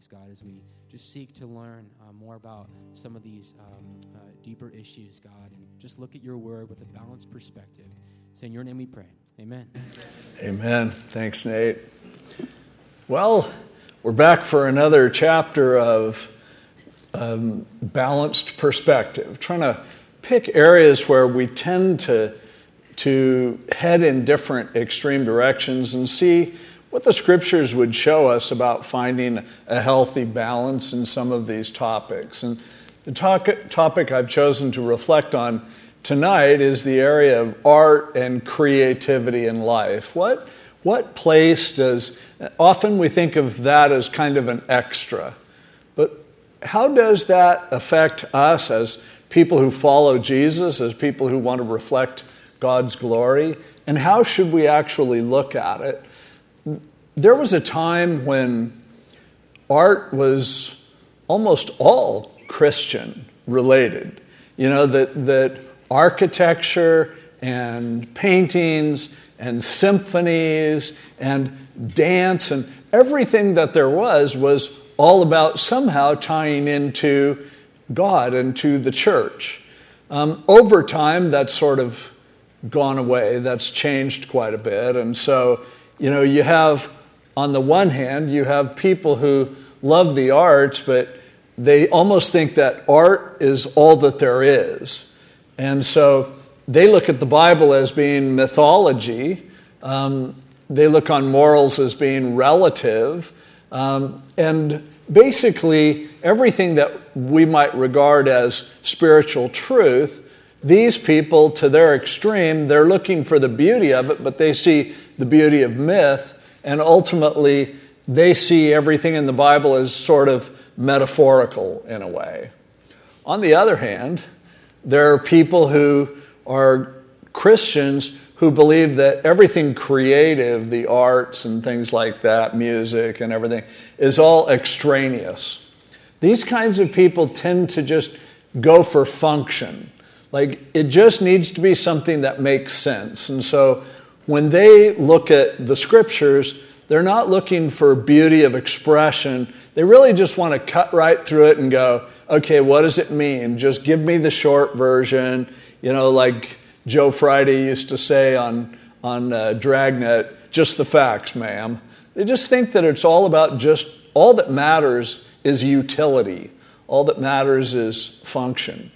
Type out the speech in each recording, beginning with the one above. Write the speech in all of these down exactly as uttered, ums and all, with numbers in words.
us, God, as we just seek to learn uh, more about some of these um, uh, deeper issues, God, and just look at your word with a balanced perspective. It's in your name we pray. Amen. Amen. Thanks, Nate. Well, we're back for another chapter of um, balanced perspective, trying to pick areas where we tend to, to head in different extreme directions and see what the scriptures would show us about finding a healthy balance in some of these topics. And the to- topic I've chosen to reflect on tonight is the area of art and creativity in life. What, what place does, often we think of that as kind of an extra, but how does that affect us as people who follow Jesus, as people who want to reflect God's glory? And how should we actually look at it? There was a time when art was almost all Christian related. You know, that, that architecture and paintings and symphonies and dance and everything that there was was all about somehow tying into God and to the church. Um, over time, that's sort of gone away. That's changed quite a bit. And so, you know, you have, on the one hand, you have people who love the arts, but they almost think that art is all that there is. And so they look at the Bible as being mythology. Um, they look on morals as being relative. Um, and basically, everything that we might regard as spiritual truth, these people, to their extreme, they're looking for the beauty of it, but they see the beauty of myth. And ultimately, they see everything in the Bible as sort of metaphorical in a way. On the other hand, there are people who are Christians who believe that everything creative, the arts and things like that, music and everything, is all extraneous. These kinds of people tend to just go for function. Like, it just needs to be something that makes sense. And so when they look at the scriptures, they're not looking for beauty of expression. They really just want to cut right through it and go, okay, what does it mean? Just give me the short version. You know, like Joe Friday used to say on, on uh, Dragnet, just the facts, ma'am. They just think that it's all about just, all that matters is utility. All that matters is function.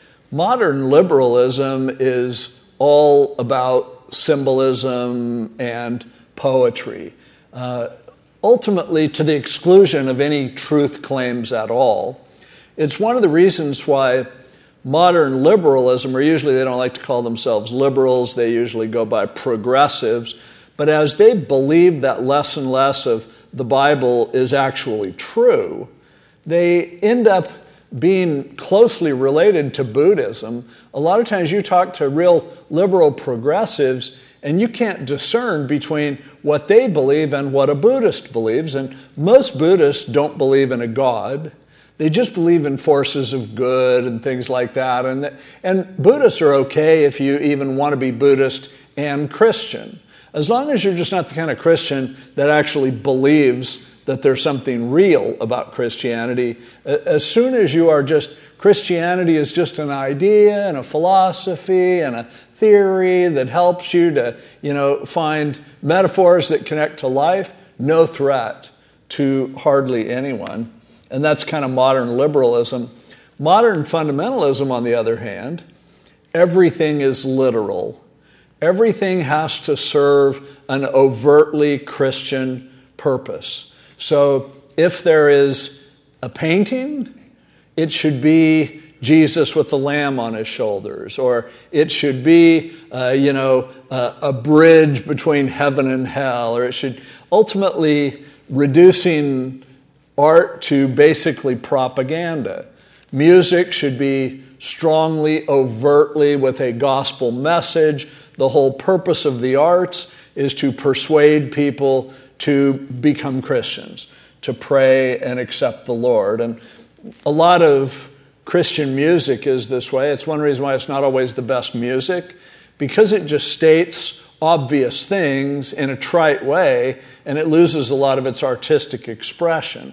Modern liberalism is all about symbolism and poetry, uh, ultimately to the exclusion of any truth claims at all. It's one of the reasons why modern liberalism, or usually they don't like to call themselves liberals, they usually go by progressives, but as they believe that less and less of the Bible is actually true, they end up being closely related to Buddhism. A lot of times you talk to real liberal progressives and you can't discern between what they believe and what a Buddhist believes. And most Buddhists don't believe in a God. They just believe in forces of good and things like that. And, and Buddhists are okay if you even want to be Buddhist and Christian, as long as you're just not the kind of Christian that actually believes that there's something real about Christianity. As soon as you are just, Christianity is just an idea and a philosophy and a theory that helps you to, you know, find metaphors that connect to life, no threat to hardly anyone. And that's kind of modern liberalism. Modern fundamentalism, on the other hand, everything is literal. Everything has to serve an overtly Christian purpose. So if there is a painting, it should be Jesus with the lamb on his shoulders, or it should be, uh, you know, uh, a bridge between heaven and hell, or it should ultimately reducing art to basically propaganda. Music should be strongly, overtly with a gospel message. The whole purpose of the arts is to persuade people to become Christians, to pray and accept the Lord. And a lot of Christian music is this way. It's one reason why it's not always the best music, because it just states obvious things in a trite way, and it loses a lot of its artistic expression.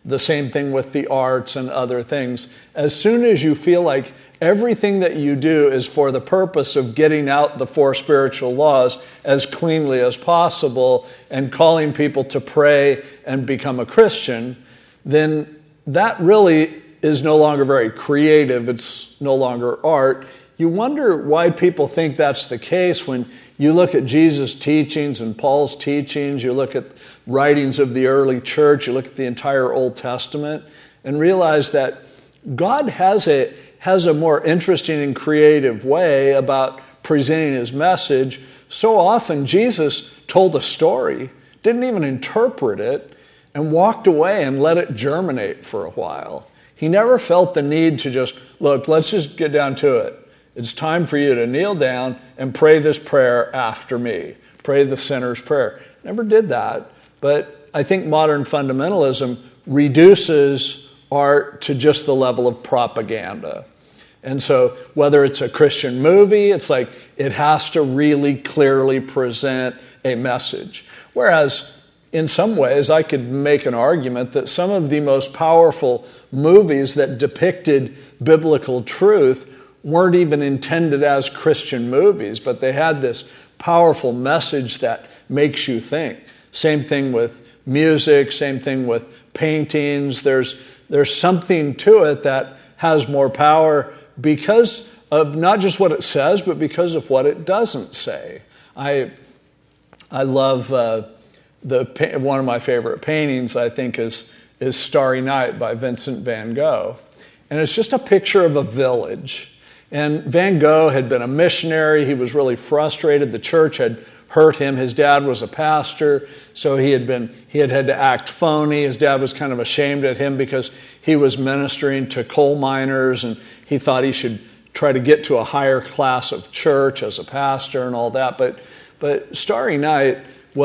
The same thing with the arts and other things. As soon as you feel like everything that you do is for the purpose of getting out the four spiritual laws as cleanly as possible and calling people to pray and become a Christian, then that really is no longer very creative. It's no longer art. You wonder why people think that's the case when you look at Jesus' teachings and Paul's teachings, you look at writings of the early church, you look at the entire Old Testament, and realize that God has a has a more interesting and creative way about presenting his message. So often Jesus told a story, didn't even interpret it, and walked away and let it germinate for a while. He never felt the need to just, look, let's just get down to it. It's time for you to kneel down and pray this prayer after me. Pray the sinner's prayer. Never did that. But I think modern fundamentalism reduces art to just the level of propaganda. And so whether it's a Christian movie, it's like it has to really clearly present a message. Whereas in some ways I could make an argument that some of the most powerful movies that depicted biblical truth weren't even intended as Christian movies, but they had this powerful message that makes you think. Same thing with music, same thing with paintings. There's, there's something to it that has more power because of not just what it says, but because of what it doesn't say. I, I love uh, the one of my favorite paintings, I think, is, is Starry Night by Vincent van Gogh. And it's just a picture of a village. And Van Gogh had been a missionary. He was really frustrated. The church had hurt him. His dad was a pastor, so he had been he had had to act phony. His dad was kind of ashamed at him because he was ministering to coal miners, and he thought he should try to get to a higher class of church as a pastor and all that. But but Starry Night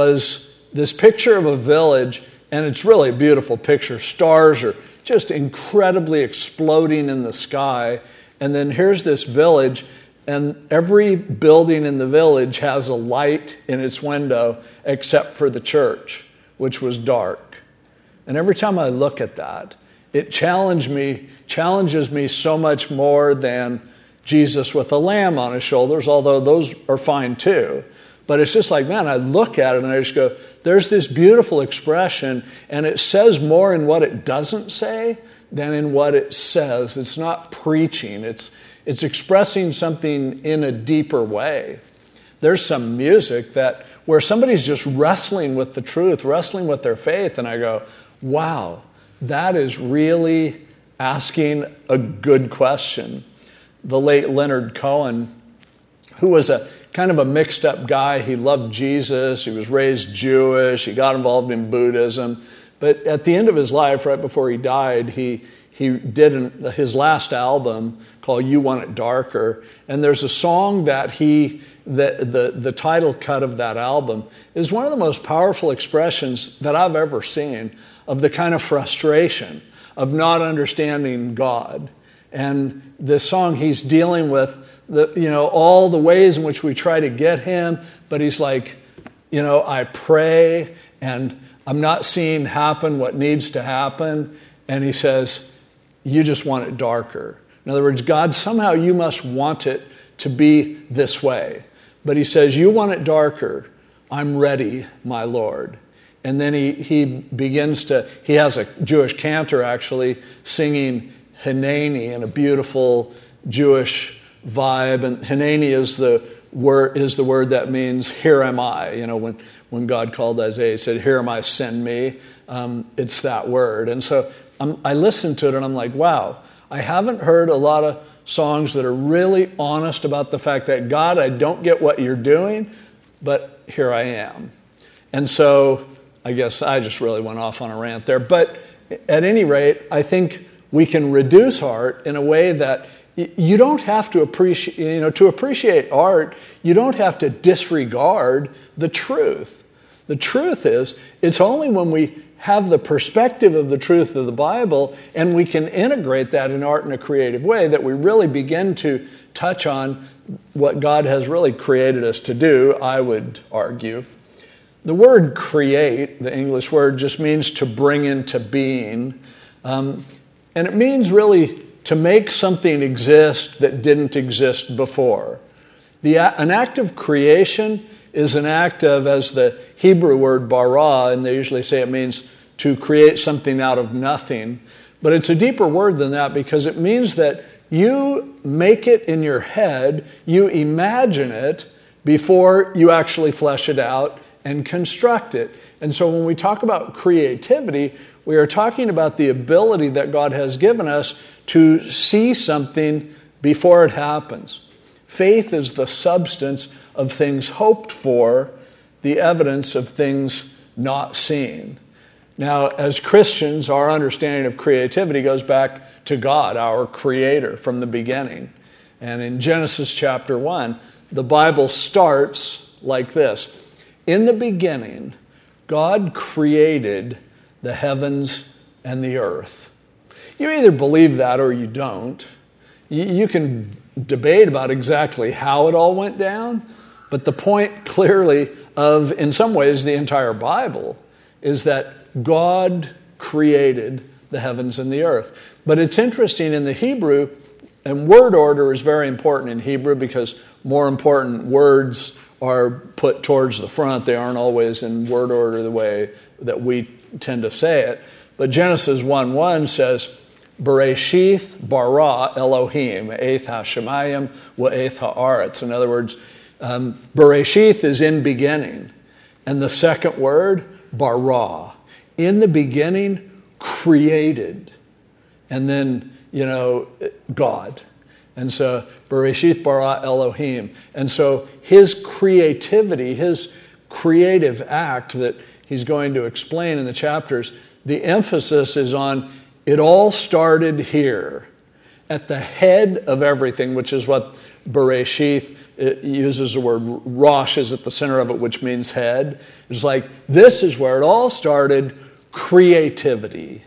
was this picture of a village, and it's really a beautiful picture. Stars are just incredibly exploding in the sky. And then here's this village, and every building in the village has a light in its window except for the church, which was dark. And every time I look at that, it challenged me, challenges me so much more than Jesus with a lamb on his shoulders, although those are fine too. But it's just like, man, I look at it and I just go, there's this beautiful expression, and it says more in what it doesn't say than in what it says. It's not preaching. It's it's expressing something in a deeper way. There's some music that where somebody's just wrestling with the truth, wrestling with their faith, and I go, wow, that is really asking a good question. The late Leonard Cohen, who was a kind of a mixed up guy, he loved Jesus, he was raised Jewish, he got involved in Buddhism. But at the end of his life, right before he died, he he did an, his last album called You Want It Darker. And there's a song that he, the, the, the title cut of that album is one of the most powerful expressions that I've ever seen of the kind of frustration of not understanding God. And this song, he's dealing with the, you know, all the ways in which we try to get him, but he's like, you know, I pray and I'm not seeing happen what needs to happen. And he says, you just want it darker. In other words, God, somehow you must want it to be this way. But he says, you want it darker. I'm ready, my Lord. And then he, he begins to, he has a Jewish cantor actually singing Hineni in a beautiful Jewish vibe. And Hineni is the word, is the word that means, here am I. You know, when When God called Isaiah, he said, here am I, send me. Um, it's that word. And so um, I listened to it and I'm like, wow, I haven't heard a lot of songs that are really honest about the fact that, God, I don't get what you're doing, but here I am. And so I guess I just really went off on a rant there. But at any rate, I think we can reduce art in a way that you don't have to appreciate, you know, to appreciate art, you don't have to disregard the truth. The truth is, it's only when we have the perspective of the truth of the Bible and we can integrate that in art in a creative way that we really begin to touch on what God has really created us to do, I would argue. The word create, the English word, just means to bring into being. Um, and it means really to make something exist that didn't exist before. The, an act of creation is an act of, as the Hebrew word bara, and they usually say it means to create something out of nothing. But it's a deeper word than that because it means that you make it in your head, you imagine it before you actually flesh it out and construct it. And so when we talk about creativity, we are talking about the ability that God has given us to see something before it happens. Faith is the substance of things hoped for, the evidence of things not seen. Now, as Christians, our understanding of creativity goes back to God, our Creator, from the beginning. And in Genesis chapter one, the Bible starts like this. In the beginning, God created the heavens and the earth. You either believe that or you don't. You can debate about exactly how it all went down, but the point clearly of, in some ways, the entire Bible is that God created the heavens and the earth. But it's interesting in the Hebrew, and word order is very important in Hebrew because more important words are put towards the front. They aren't always in word order the way that we tend to say it. But Genesis one one says, Bereshith bara Elohim, eith ha-shemayim wa'eith ha'aretz. In other words, um, Bereshith is in beginning. And the second word, bara. In the beginning, created. And then, you know, God. And so, Bereshith bara Elohim. And so his creativity, his creative act that he's going to explain in the chapters, the emphasis is on it all started here, at the head of everything, which is what Bereshith, it uses the word Rosh is at the center of it, which means head. It's like, this is where it all started, creativity,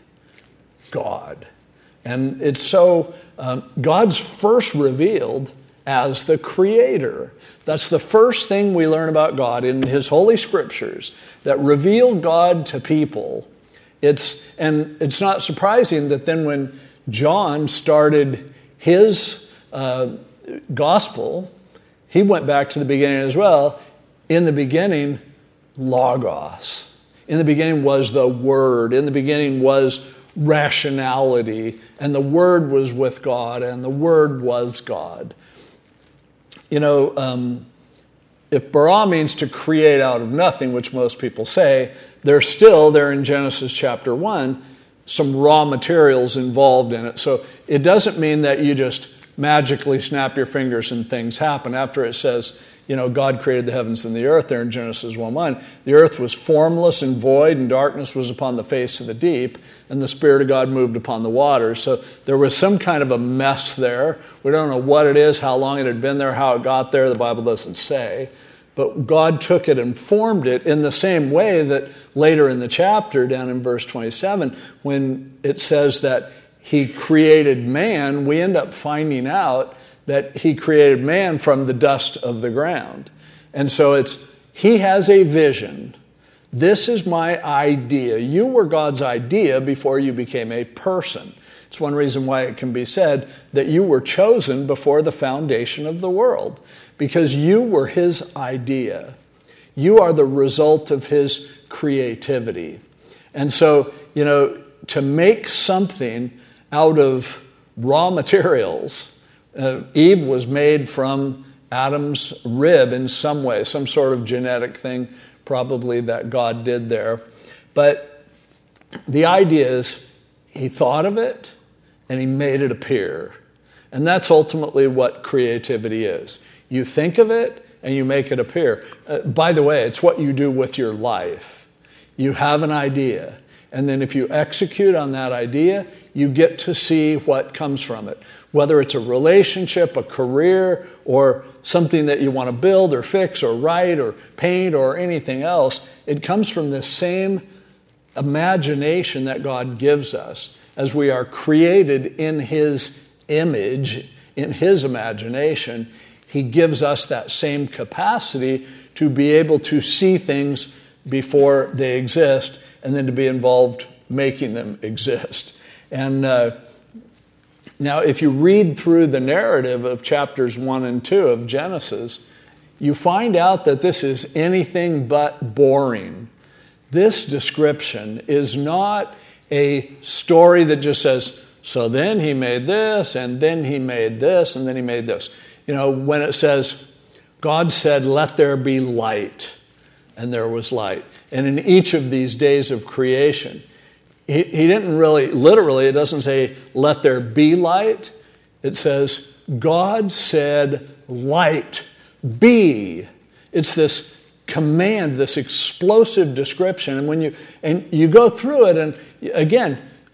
God. And it's so, um, God's first revealed as the Creator. That's the first thing we learn about God in His Holy Scriptures that reveal God to people. It's and it's not surprising that then when John started his uh, gospel, he went back to the beginning as well. In the beginning, Logos. In the beginning was the Word. In the beginning was rationality. And the Word was with God, and the Word was God. You know, um, if bara means to create out of nothing, which most people say, there's still, there in Genesis chapter one, some raw materials involved in it. So it doesn't mean that you just magically snap your fingers and things happen. After it says, you know, God created the heavens and the earth there in Genesis one one, the earth was formless and void, and darkness was upon the face of the deep, and the Spirit of God moved upon the waters. So there was some kind of a mess there. We don't know what it is, how long it had been there, how it got there. The Bible doesn't say. But God took it and formed it in the same way that later in the chapter, down in verse twenty-seven, when it says that He created man, we end up finding out that He created man from the dust of the ground. And so it's, He has a vision. This is my idea. You were God's idea before you became a person. It's one reason why it can be said that you were chosen before the foundation of the world, because you were His idea. You are the result of His creativity. And so, you know, to make something out of raw materials, uh, Eve was made from Adam's rib in some way, some sort of genetic thing probably that God did there. But the idea is He thought of it and He made it appear. And that's ultimately what creativity is. You think of it and you make it appear. Uh, by the way, it's what you do with your life. You have an idea, and then if you execute on that idea, you get to see what comes from it. Whether it's a relationship, a career, or something that you want to build or fix or write or paint or anything else, it comes from this same imagination that God gives us as we are created in His image, in His imagination. He gives us that same capacity to be able to see things before they exist, and then to be involved making them exist. And uh, now if you read through the narrative of chapters one and two of Genesis, you find out that this is anything but boring. This description is not a story that just says, so then he made this, and then he made this, and then he made this. You know, when it says, God said, let there be light, and there was light. And in each of these days of creation, he, he didn't really, literally, it doesn't say, let there be light. It says, God said, light, be. It's this command, this explosive description. And when you and you go through it, and again,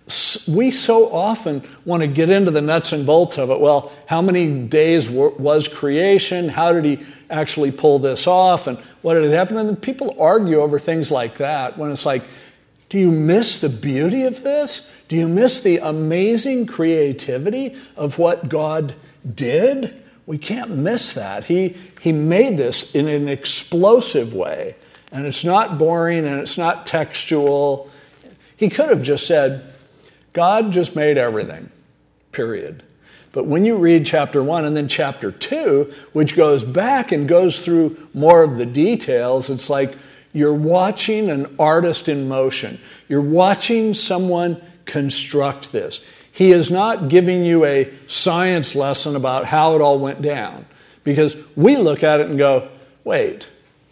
we so often want to get into the nuts and bolts of it. Well, how many days was creation? How did he actually pull this off? And what did it happen? And then people argue over things like that when it's like, do you miss the beauty of this? Do you miss the amazing creativity of what God did? We can't miss that. He, he made this in an explosive way. And it's not boring and it's not textual. He could have just said, God just made everything, period. But when you read chapter one and then chapter two, which goes back and goes through more of the details, it's like you're watching an artist in motion. You're watching someone construct this. He is not giving you a science lesson about how it all went down. Because we look at it and go, wait,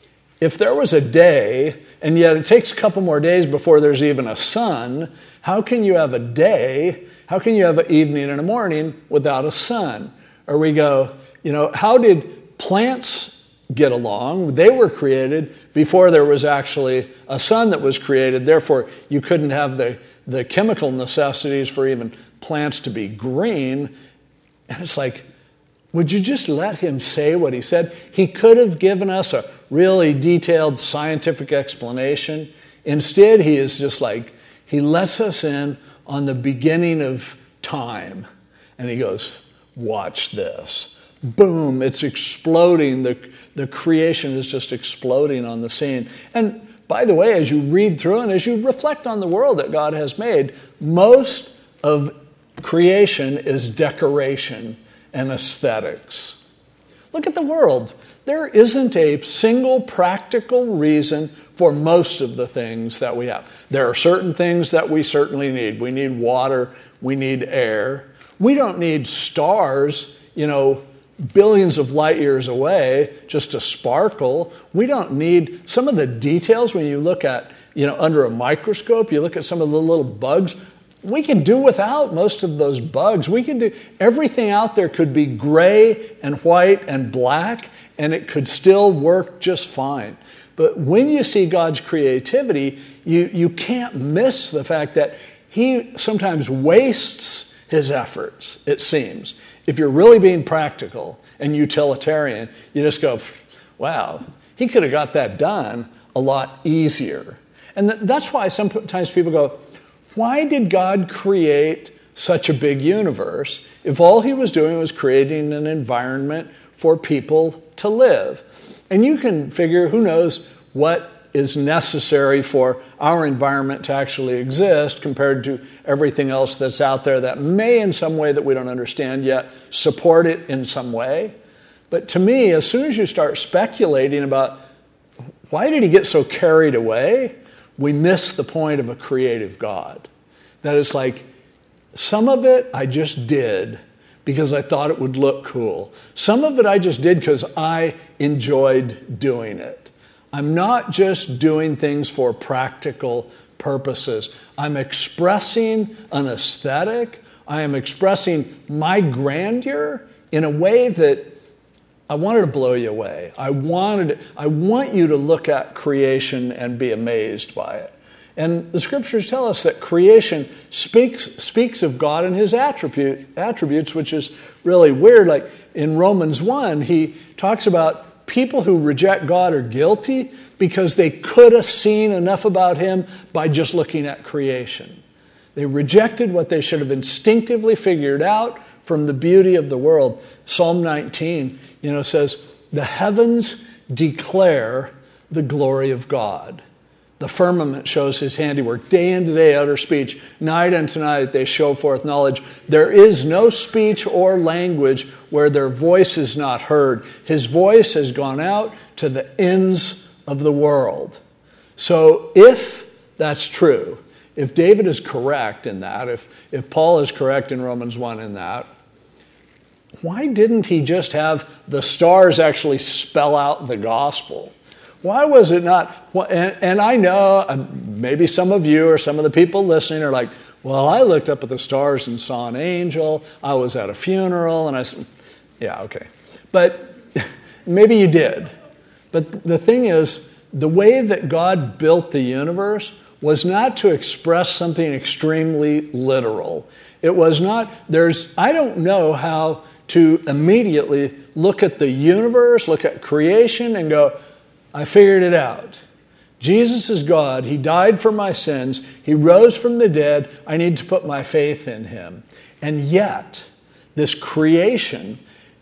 if there was a day, and yet it takes a couple more days before there's even a sun, how can you have a day, how can you have an evening and a morning without a sun? Or we go, you know, how did plants get along? They were created before there was actually a sun that was created. Therefore, you couldn't have the, the chemical necessities for even plants to be green. And it's like, would you just let him say what he said? He could have given us a really detailed scientific explanation. Instead, he is just like, he lets us in on the beginning of time. And he goes, watch this. Boom, it's exploding. The, the creation is just exploding on the scene. And by the way, as you read through and as you reflect on the world that God has made, most of creation is decoration and aesthetics. Look at the world. There isn't a single practical reason for most of the things that we have. There are certain things that we certainly need. We need water. We need air. We don't need stars, you know, billions of light years away just to sparkle. We don't need some of the details when you look at, you know, under a microscope, you look at some of the little bugs. We can do without most of those bugs. We can do, everything out there could be gray and white and black, and it could still work just fine. But when you see God's creativity, you, you can't miss the fact that he sometimes wastes his efforts, it seems. If you're really being practical and utilitarian, you just go, wow, he could have got that done a lot easier. And th- that's why sometimes people go, why did God create such a big universe if all he was doing was creating an environment for people to live? And you can figure, who knows what is necessary for our environment to actually exist compared to everything else that's out there that may in some way that we don't understand yet support it in some way. But to me, as soon as you start speculating about why did he get so carried away, we miss the point of a creative God. That it's like, some of it I just did because I thought it would look cool. Some of it I just did because I enjoyed doing it. I'm not just doing things for practical purposes. I'm expressing an aesthetic. I am expressing my grandeur in a way that I wanted to blow you away. I wanted, I want you to look at creation and be amazed by it. And the scriptures tell us that creation speaks, speaks of God and his attribute, attributes, which is really weird. Like in Romans one, he talks about people who reject God are guilty because they could have seen enough about him by just looking at creation. They rejected what they should have instinctively figured out from the beauty of the world. Psalm nineteen, you know, says, the heavens declare the glory of God. The firmament shows his handiwork. Day into day utter speech. Night unto night they show forth knowledge. There is no speech or language where their voice is not heard. His voice has gone out to the ends of the world. So if that's true, if David is correct in that, if, if Paul is correct in Romans one in that, why didn't he just have the stars actually spell out the gospel? Why was it not? And, and I know maybe some of you or some of the people listening are like, well, I looked up at the stars and saw an angel. I was at a funeral and I said, yeah, okay. But maybe you did. But the thing is, the way that God built the universe was not to express something extremely literal. It was not, there's, I don't know how to immediately look at the universe, look at creation and go, I figured it out. Jesus is God. He died for my sins. He rose from the dead. I need to put my faith in him. And yet, this creation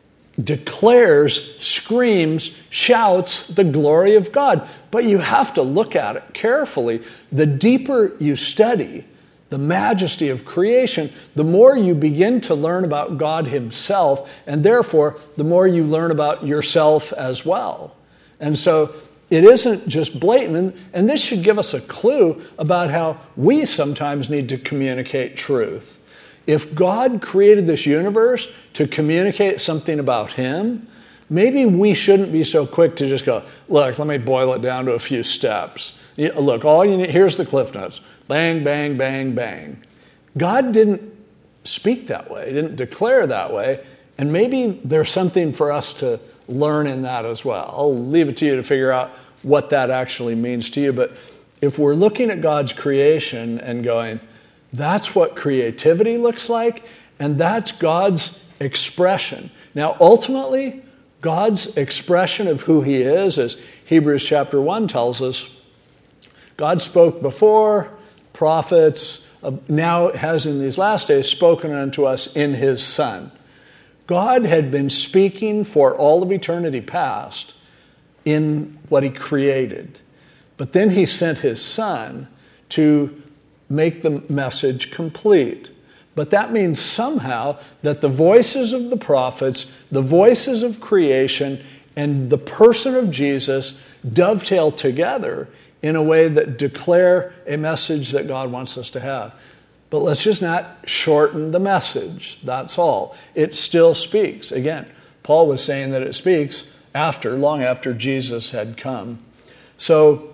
declares, screams, shouts the glory of God. But you have to look at it carefully. The deeper you study the majesty of creation, the more you begin to learn about God himself, and therefore, the more you learn about yourself as well. And so it isn't just blatant, and this should give us a clue about how we sometimes need to communicate truth. If God created this universe to communicate something about him, maybe we shouldn't be so quick to just go, look, let me boil it down to a few steps. Look, all you need, here's the Cliff Notes. Bang, bang, bang, bang. God didn't speak that way. He didn't declare that way. And maybe there's something for us to learn in that as well. I'll leave it to you to figure out what that actually means to you. But if we're looking at God's creation and going, that's what creativity looks like, and that's God's expression. Now, ultimately, God's expression of who he is, as Hebrews chapter one tells us, God spoke before, prophets, uh, now has in these last days spoken unto us in his Son. God had been speaking for all of eternity past in what he created. But then he sent his Son to make the message complete. But that means somehow that the voices of the prophets, the voices of creation, and the person of Jesus dovetail together in a way that declare a message that God wants us to have. But let's just not shorten the message. That's all. It still speaks. Again, Paul was saying that it speaks after, long after Jesus had come. So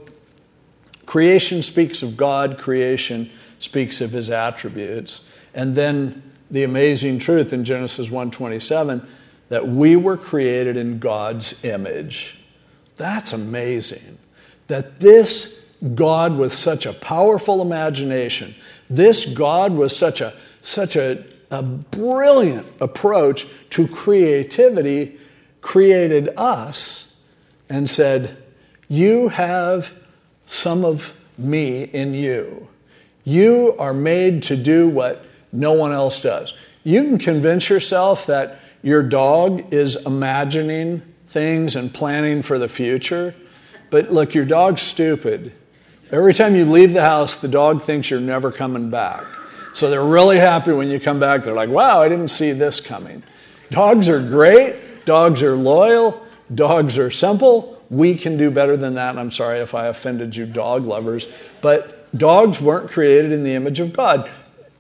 creation speaks of God. Creation speaks of his attributes. And then the amazing truth in Genesis one twenty-seven that we were created in God's image. That's amazing. That this God with such a powerful imagination, this God with such a such a, a brilliant approach to creativity, created us and said, you have some of me in you. You are made to do what no one else does. You can convince yourself that your dog is imagining things and planning for the future. But look, your dog's stupid. Every time you leave the house, the dog thinks you're never coming back. So they're really happy when you come back. They're like, wow, I didn't see this coming. Dogs are great. Dogs are loyal. Dogs are simple. We can do better than that. And I'm sorry if I offended you dog lovers. But dogs weren't created in the image of God.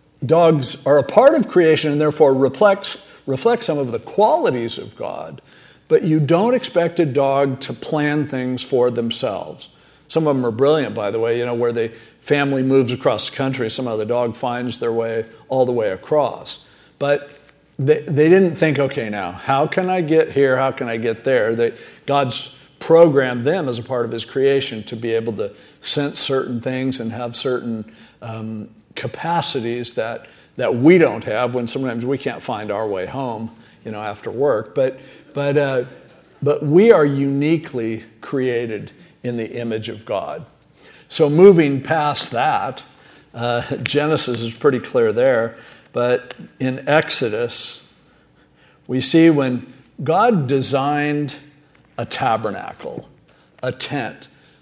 Dogs are a part of creation and therefore reflects, reflect some of the qualities of God. But you don't expect a dog to plan things for themselves. Some of them are brilliant, by the way, you know, where the family moves across the country, somehow the dog finds their way all the way across. But they, they didn't think, okay, now, how can I get here? How can I get there? They, God's programmed them as a part of his creation to be able to sense certain things and have certain um, capacities that, that we don't have when sometimes we can't find our way home, you know, after work. But But uh, but we are uniquely created in the image of God. So moving past that, uh, Genesis is pretty clear there. But in Exodus, we see when God designed a tabernacle, a tent,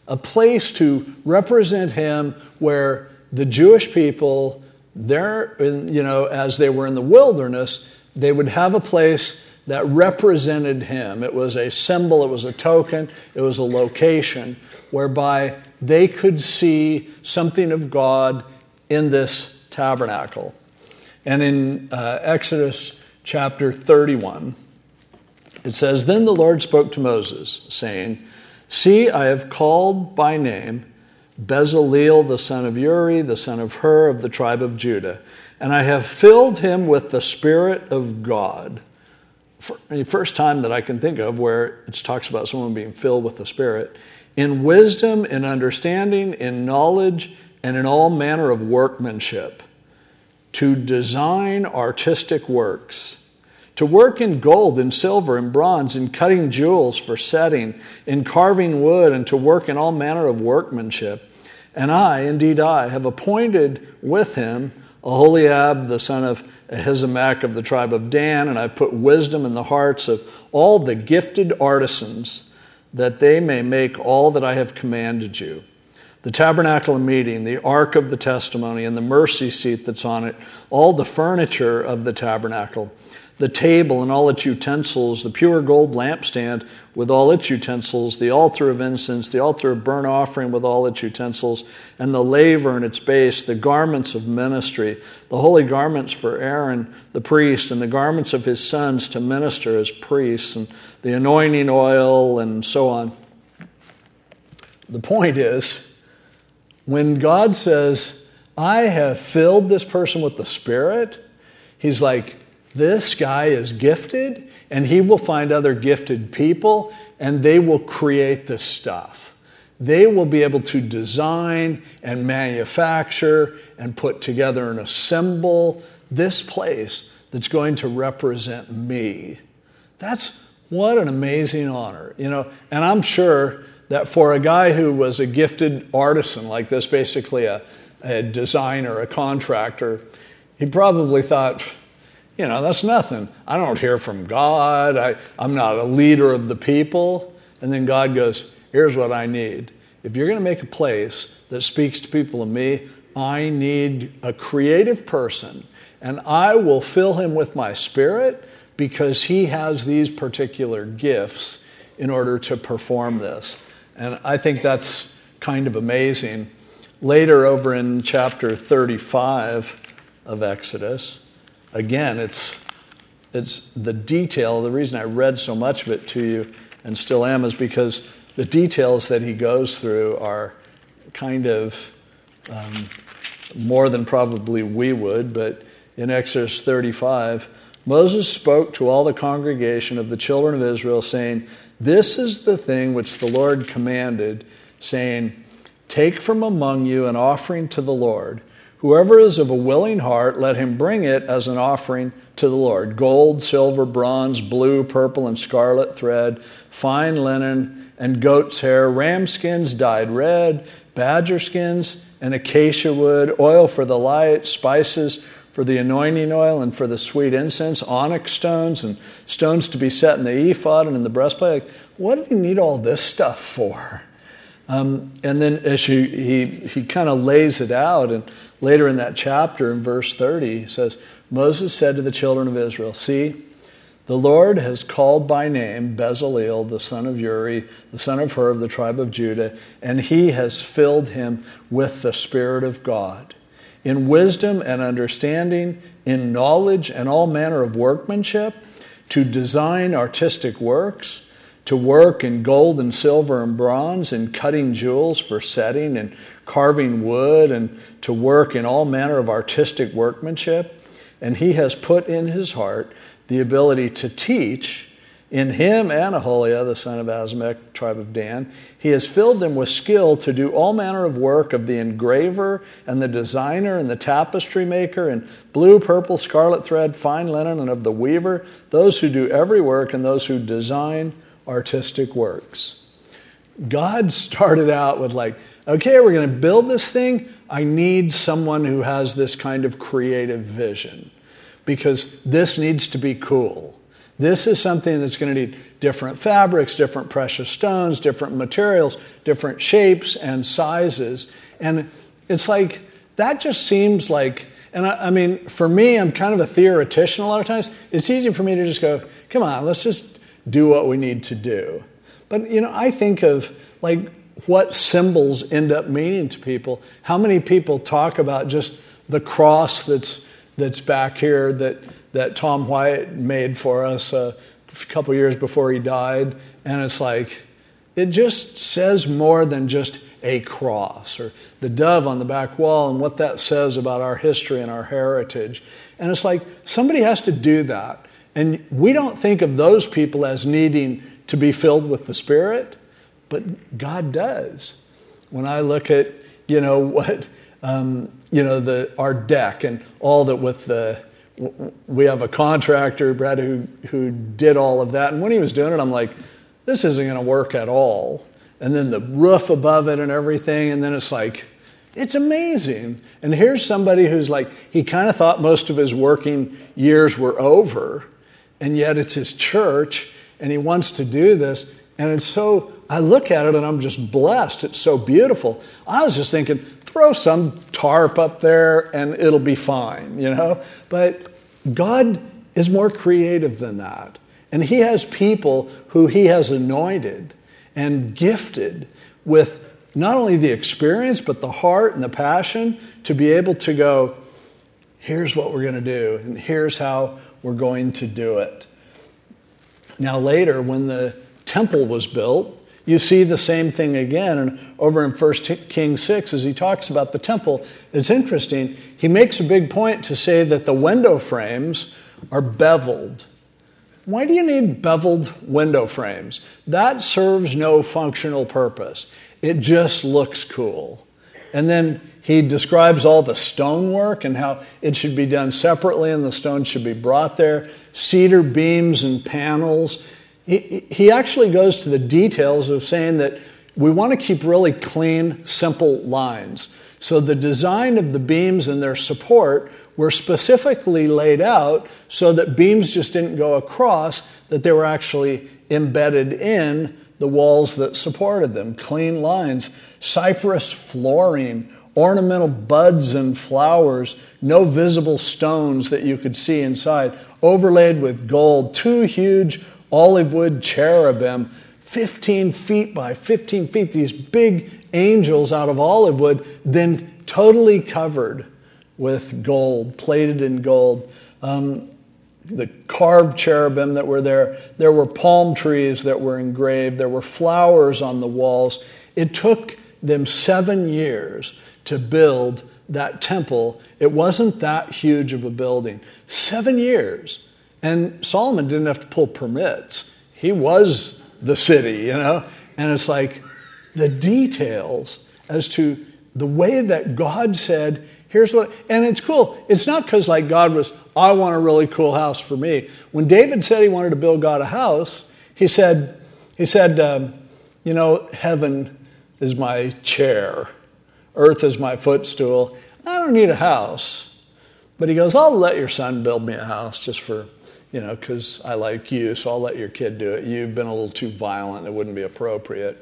a place to represent him where the Jewish people, they're, you know, as they were in the wilderness, they would have a place that represented him. It was a symbol, it was a token, it was a location whereby they could see something of God in this tabernacle. And in uh, Exodus chapter thirty-one, it says, "Then the Lord spoke to Moses, saying, See, I have called by name Bezaleel the son of Uri, the son of Hur of the tribe of Judah, and I have filled him with the Spirit of God." For the first time that I can think of where it talks about someone being filled with the Spirit, "in wisdom, in understanding, in knowledge, and in all manner of workmanship, to design artistic works, to work in gold and silver and bronze, in cutting jewels for setting, in carving wood, and to work in all manner of workmanship. And I, indeed I, have appointed with him Aholiab, the son of Ahisamach of the tribe of Dan, and I've put wisdom in the hearts of all the gifted artisans, that they may make all that I have commanded you. The tabernacle of meeting, the ark of the testimony, and the mercy seat that's on it, all the furniture of the tabernacle, the table and all its utensils, the pure gold lampstand with all its utensils, the altar of incense, the altar of burnt offering with all its utensils, and the laver and its base, the garments of ministry, the holy garments for Aaron the priest, and the garments of his sons to minister as priests, and the anointing oil, and so on. The point is, when God says, I have filled this person with the Spirit, he's like, this guy is gifted, and he will find other gifted people, and they will create this stuff. They will be able to design and manufacture and put together and assemble this place that's going to represent me. That's what an amazing honor, you know. And I'm sure that for a guy who was a gifted artisan like this, basically a, a designer, a contractor, he probably thought, you know, that's nothing. I don't hear from God. I, I'm not a leader of the people. And then God goes, here's what I need. If you're going to make a place that speaks to people and me, I need a creative person. And I will fill him with my Spirit because he has these particular gifts in order to perform this. And I think that's kind of amazing. Later over in chapter thirty-five of Exodus, again, it's it's the detail. The reason I read so much of it to you and still am is because the details that he goes through are kind of um, more than probably we would. But in Exodus thirty-five, Moses spoke to all the congregation of the children of Israel, saying, this is the thing which the Lord commanded, saying, take from among you an offering to the Lord. Whoever is of a willing heart, let him bring it as an offering to the Lord. Gold, silver, bronze, blue, purple, and scarlet thread, fine linen, and goat's hair, ram skins dyed red, badger skins, and acacia wood, oil for the light, spices for the anointing oil and for the sweet incense, onyx stones, and stones to be set in the ephod and in the breastplate. Like, what do you need all this stuff for? Um, and then as you, he, he kind of lays it out, and later in that chapter, in verse thirty, he says, Moses said to the children of Israel, see, the Lord has called by name Bezaleel, the son of Uri, the son of Hur of the tribe of Judah, and he has filled him with the Spirit of God, in wisdom and understanding, in knowledge and all manner of workmanship, to design artistic works, to work in gold and silver and bronze, in cutting jewels for setting, and carving wood, and to work in all manner of artistic workmanship. And he has put in his heart the ability to teach. In him and Aholiab, the son of Ahisamach, tribe of Dan, he has filled them with skill to do all manner of work of the engraver and the designer and the tapestry maker, and blue, purple, scarlet thread, fine linen, and of the weaver, those who do every work and those who design artistic works. God started out with like, okay, we're going to build this thing. I need someone who has this kind of creative vision because this needs to be cool. This is something that's going to need different fabrics, different precious stones, different materials, different shapes and sizes. And it's like, that just seems like, and I, I mean, for me, I'm kind of a theoretician a lot of times. It's easy for me to just go, come on, let's just do what we need to do. But, you know, I think of like what symbols end up meaning to people. How many people talk about just the cross that's that's back here that, that Tom Wyatt made for us a couple years before he died. And it's like, it just says more than just a cross, or the dove on the back wall and what that says about our history and our heritage. And it's like, somebody has to do that. And we don't think of those people as needing to be filled with the Spirit, but God does. When I look at, you know, what, um, you know, the our deck and all that with the, we have a contractor, Brad, who, who did all of that. And when he was doing it, I'm like, this isn't going to work at all. And then the roof above it and everything. And then it's like, it's amazing. And here's somebody who's like, he kind of thought most of his working years were over. And yet it's his church. And he wants to do this. And it's so, I look at it and I'm just blessed. It's so beautiful. I was just thinking, throw some tarp up there and it'll be fine, you know? But God is more creative than that. And he has people who he has anointed and gifted with not only the experience, but the heart and the passion to be able to go, here's what we're going to do, and here's how we're going to do it. Now later, when the temple was built, you see the same thing again. And over in First Kings six, as he talks about the temple, it's interesting. He makes a big point to say that the window frames are beveled. Why do you need beveled window frames? That serves no functional purpose. It just looks cool. And then he describes all the stonework and how it should be done separately and the stone should be brought there. Cedar beams and panels. He, he actually goes to the details of saying that we want to keep really clean, simple lines. So the design of the beams and their support were specifically laid out so that beams just didn't go across, that they were actually embedded in the walls that supported them. Clean lines, cypress flooring, ornamental buds and flowers, no visible stones that you could see inside, overlaid with gold, two huge olive wood cherubim, fifteen feet by fifteen feet, these big angels out of olive wood, then totally covered with gold, plated in gold. Um, the carved cherubim that were there. There were palm trees that were engraved. There were flowers on the walls. It took them seven years to build that temple. It wasn't that huge of a building. Seven years. And Solomon didn't have to pull permits. He was the city, you know? And it's like the details as to the way that God said, here's what, and it's cool. It's not because like God was, I want a really cool house for me. When David said he wanted to build God a house, he said, he said, um, you know, heaven is my chair. Earth is my footstool. I don't need a house. But he goes, I'll let your son build me a house just for, you know, because I like you, so I'll let your kid do it. You've been a little too violent. It wouldn't be appropriate.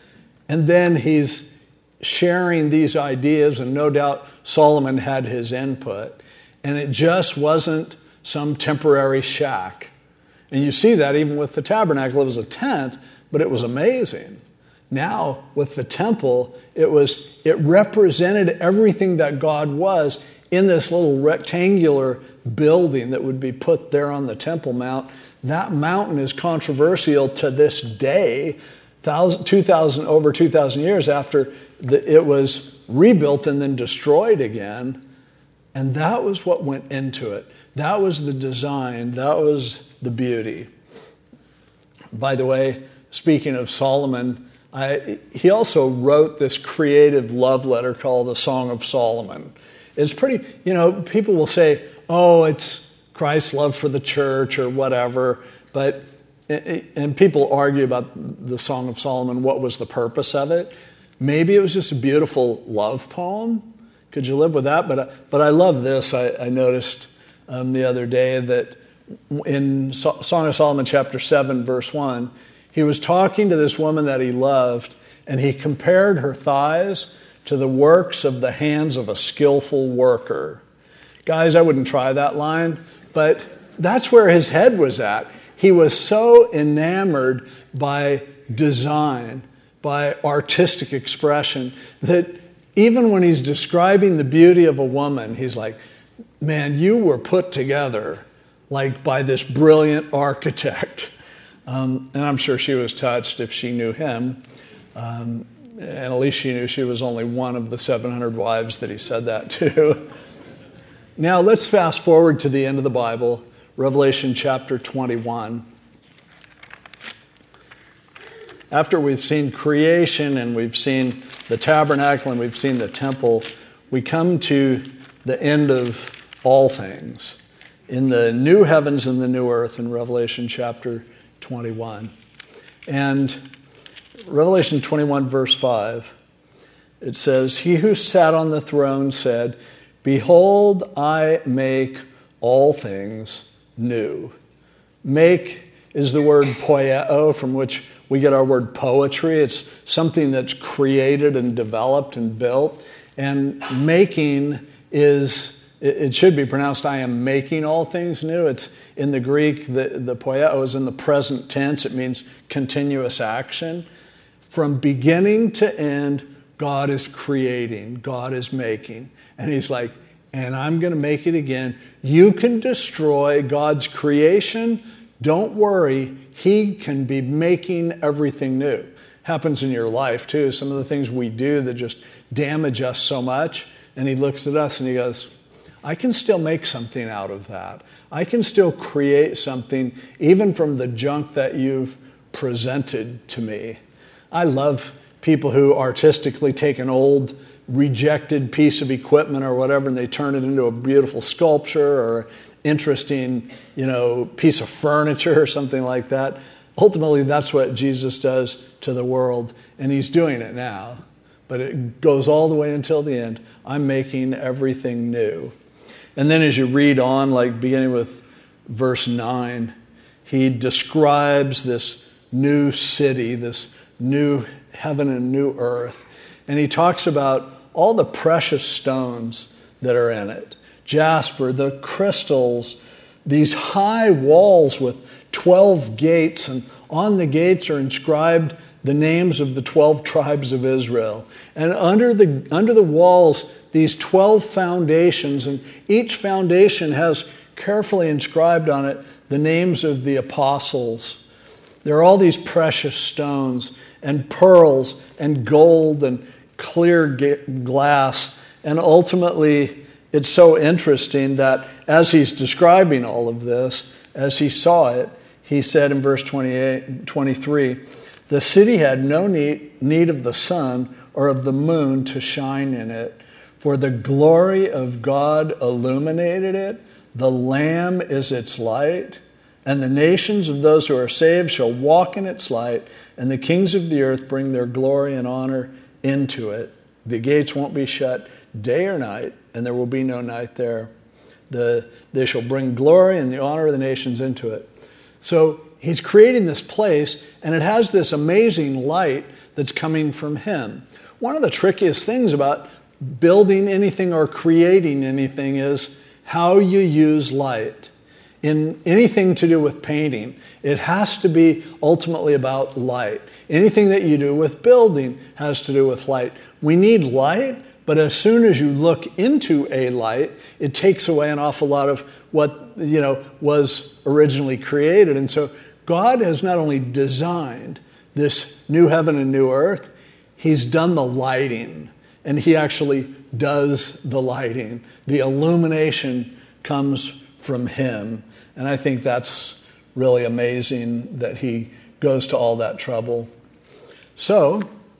And then he's sharing these ideas, and no doubt Solomon had his input, and it just wasn't some temporary shack. And you see that even with the tabernacle. It was a tent, but it was amazing. Now, with the temple, it was it represented everything that God was in this little rectangular building that would be put there on the Temple Mount. That mountain is controversial to this day, two thousand over two thousand years after the, it was rebuilt and then destroyed again. And that was what went into it. That was the design. That was the beauty. By the way, speaking of Solomon, I, he also wrote this creative love letter called the Song of Solomon. It's pretty, you know, people will say, oh, it's Christ's love for the church or whatever. But, and people argue about the Song of Solomon, what was the purpose of it? Maybe it was just a beautiful love poem. Could you live with that? But, but I love this. I, I noticed um, the other day that in Song of Solomon chapter seven, verse one, he was talking to this woman that he loved, and he compared her thighs to the works of the hands of a skillful worker. Guys, I wouldn't try that line, but that's where his head was at. He was so enamored by design, by artistic expression, that even when he's describing the beauty of a woman, he's like, man, you were put together like by this brilliant architect. Um, and I'm sure she was touched if she knew him. Um, and at least she knew she was only one of the seven hundred wives that he said that to. Now let's fast forward to the end of the Bible, Revelation chapter twenty-one. After we've seen creation and we've seen the tabernacle and we've seen the temple, we come to the end of all things in the new heavens and the new earth in Revelation chapter twenty-one. And Revelation twenty-one verse five, it says, "He who sat on the throne said, 'Behold, I make all things new.'" Make is the word poieo, from which we get our word poetry. It's something that's created and developed and built. And making is, it should be pronounced, "I am making all things new." It's in the Greek, the, the poieo is in the present tense. It means continuous action. From beginning to end, God is creating, God is making. And he's like, and I'm going to make it again. You can destroy God's creation. Don't worry. He can be making everything new. Happens in your life too. Some of the things we do that just damage us so much. And he looks at us and he goes, I can still make something out of that. I can still create something even from the junk that you've presented to me. I love people who artistically take an old rejected piece of equipment or whatever and they turn it into a beautiful sculpture or interesting, you know, piece of furniture or something like that. Ultimately, that's what Jesus does to the world, and he's doing it now. But it goes all the way until the end. I'm making everything new. And then as you read on, like beginning with verse nine, he describes this new city, this new heaven and new earth. And he talks about all the precious stones that are in it. Jasper, the crystals, these high walls with twelve gates, and on the gates are inscribed the names of the twelve tribes of Israel. And under the under the walls, these twelve foundations, and each foundation has carefully inscribed on it the names of the apostles. There are all these precious stones and pearls and gold and clear glass. And ultimately, it's so interesting that as he's describing all of this, as he saw it, he said in verse twenty-eight, twenty-three, the city had no need, need of the sun or of the moon to shine in it, for the glory of God illuminated it. The Lamb is its light, and the nations of those who are saved shall walk in its light, and the kings of the earth bring their glory and honor into it. The gates won't be shut day or night, and there will be no night there. The, they shall bring glory and the honor of the nations into it. So he's creating this place, and it has this amazing light that's coming from him. One of the trickiest things about building anything or creating anything is how you use light. In anything to do with painting, it has to be ultimately about light. Anything that you do with building has to do with light. We need light, but as soon as you look into a light, it takes away an awful lot of what, you know, was originally created. And so God has not only designed this new heaven and new earth, he's done the lighting, and he actually does the lighting. The illumination comes from him. And I think that's really amazing that he goes to all that trouble. So,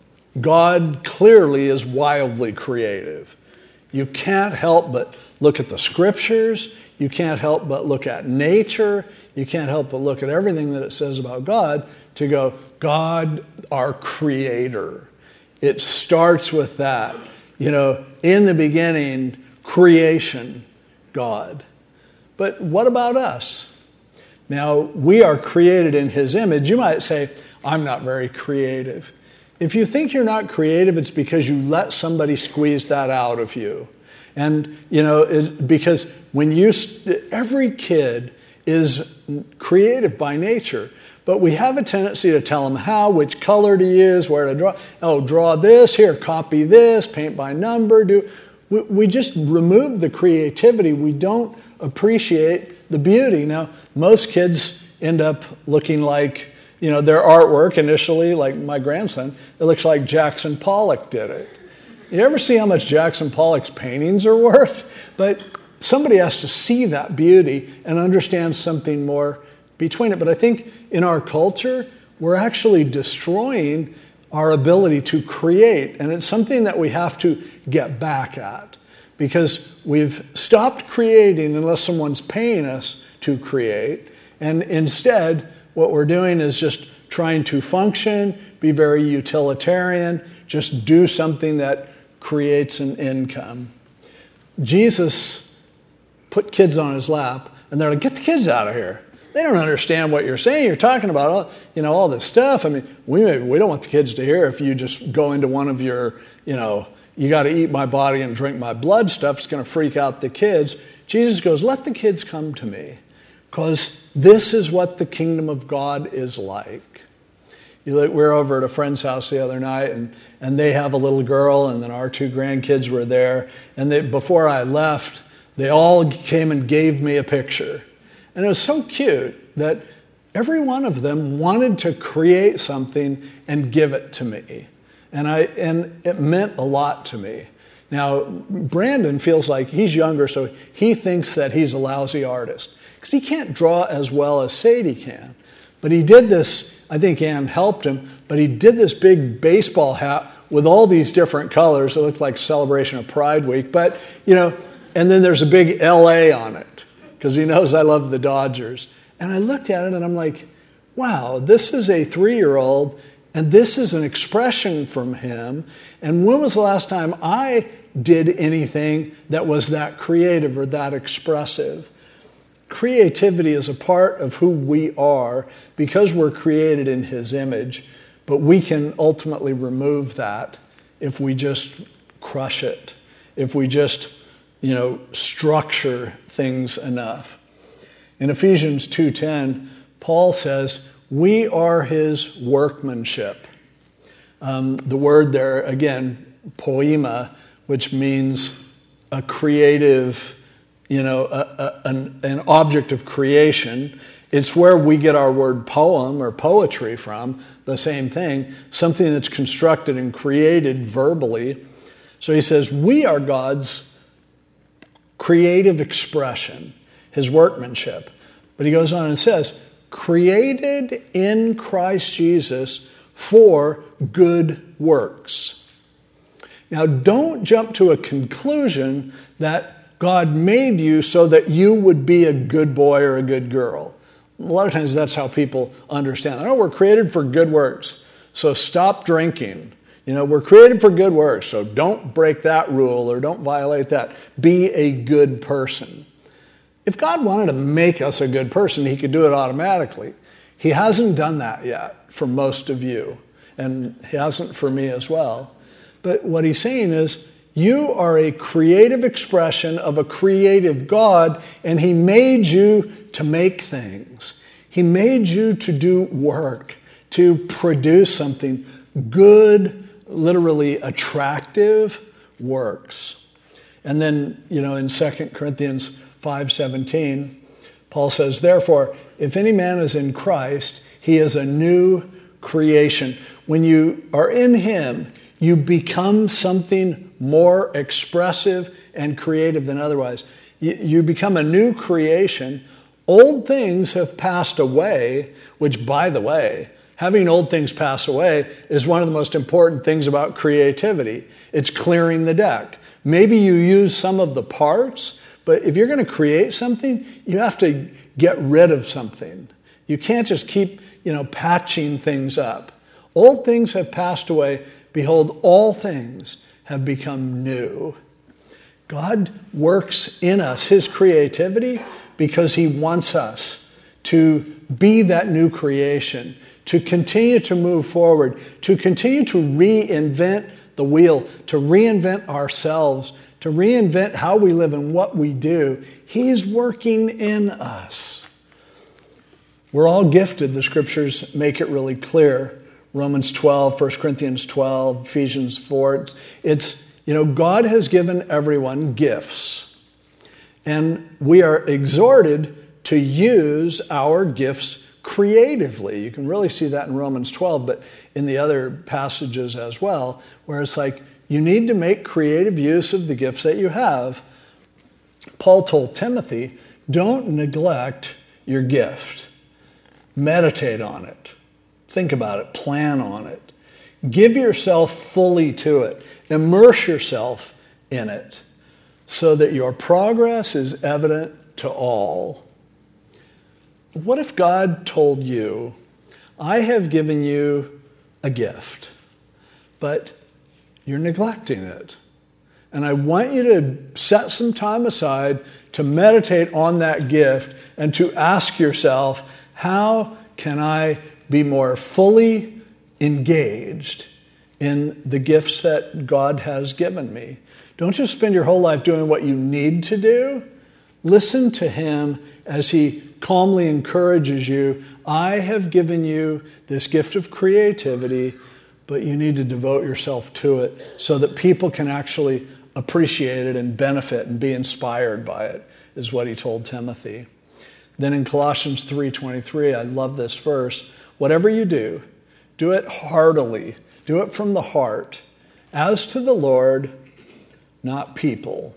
God clearly is wildly creative. You can't help but look at the scriptures. You can't help but look at nature. You can't help but look at everything that it says about God to go, God, our creator. It starts with that. You know, in the beginning, creation, God. But what about us? Now, we are created in his image. You might say, I'm not very creative. If you think you're not creative, it's because you let somebody squeeze that out of you. And, you know, it, because when you, every kid is creative by nature, but we have a tendency to tell them how, which color to use, where to draw. Oh, draw this, here, copy this, paint by number. Do we, we just remove the creativity. We don't appreciate the beauty. Now, most kids end up looking like, you know, their artwork initially, like my grandson, it looks like Jackson Pollock did it. You ever see how much Jackson Pollock's paintings are worth? But somebody has to see that beauty and understand something more between it. But I think in our culture, we're actually destroying our ability to create. And it's something that we have to get back at, because we've stopped creating unless someone's paying us to create. And instead, what we're doing is just trying to function, be very utilitarian, just do something that creates an income. Jesus put kids on his lap, and they're like, get the kids out of here. They don't understand what you're saying. You're talking about all, you know, all this stuff. I mean, we may, we don't want the kids to hear if you just go into one of your, you know, you got to eat my body and drink my blood stuff. It's going to freak out the kids. Jesus goes, let the kids come to me, because this is what the kingdom of God is like. You look, we were over at a friend's house the other night, and, and they have a little girl, and then our two grandkids were there. And they, before I left, they all came and gave me a picture. And it was so cute that every one of them wanted to create something and give it to me. And I and it meant a lot to me. Now, Brandon feels like he's younger, so he thinks that he's a lousy artist, because he can't draw as well as Sadie can. But he did this, I think Ann helped him, but he did this big baseball hat with all these different colors. It looked like celebration of Pride Week. But, you know, and then there's a big L A on it, because he knows I love the Dodgers. And I looked at it and I'm like, wow, this is a three-year-old, and this is an expression from him. And when was the last time I did anything that was that creative or that expressive? Creativity is a part of who we are because we're created in his image, but we can ultimately remove that if we just crush it, if we just, you know, structure things enough. In Ephesians two ten, Paul says, we are his workmanship. Um, the word there, again, poema, which means a creative, you know, a, a, an, an object of creation. It's where we get our word poem or poetry from, the same thing, something that's constructed and created verbally. So he says, we are God's creative expression, his workmanship. But he goes on and says, created in Christ Jesus for good works. Now, don't jump to a conclusion that God made you so that you would be a good boy or a good girl. A lot of times that's how people understand. Oh, we're created for good works, so stop drinking. You know, we're created for good works, so don't break that rule or don't violate that. Be a good person. If God wanted to make us a good person, he could do it automatically. He hasn't done that yet for most of you, and he hasn't for me as well. But what he's saying is, you are a creative expression of a creative God, and he made you to make things. He made you to do work, to produce something good, literally attractive works. And then, you know, in Second Corinthians five seventeen, Paul says, therefore, if any man is in Christ, he is a new creation. When you are in him, you become something more expressive and creative than otherwise. You, you become a new creation. Old things have passed away, which, by the way, having old things pass away is one of the most important things about creativity. It's clearing the deck. Maybe you use some of the parts, but if you're going to create something, you have to get rid of something. You can't just keep, you know, patching things up. Old things have passed away. Behold, all things have become new. God works in us his creativity because he wants us to be that new creation, to continue to move forward, to continue to reinvent the wheel, to reinvent ourselves, to reinvent how we live and what we do. He's working in us. We're all gifted. The scriptures make it really clear. Romans twelve, First Corinthians twelve, Ephesians four. It's, it's, you know, God has given everyone gifts. And we are exhorted to use our gifts creatively. You can really see that in Romans twelve, but in the other passages as well, where it's like, you need to make creative use of the gifts that you have. Paul told Timothy, don't neglect your gift. Meditate on it. Think about it. Plan on it. Give yourself fully to it. Immerse yourself in it so that your progress is evident to all. What if God told you, I have given you a gift, but you're neglecting it. And I want you to set some time aside to meditate on that gift and to ask yourself, how can I be more fully engaged in the gifts that God has given me? Don't just spend your whole life doing what you need to do. Listen to him as he calmly encourages you. I have given you this gift of creativity, but you need to devote yourself to it so that people can actually appreciate it and benefit and be inspired by it, is what he told Timothy. Then in Colossians three twenty-three, I love this verse. Whatever you do, do it heartily. Do it from the heart, as to the Lord, not people.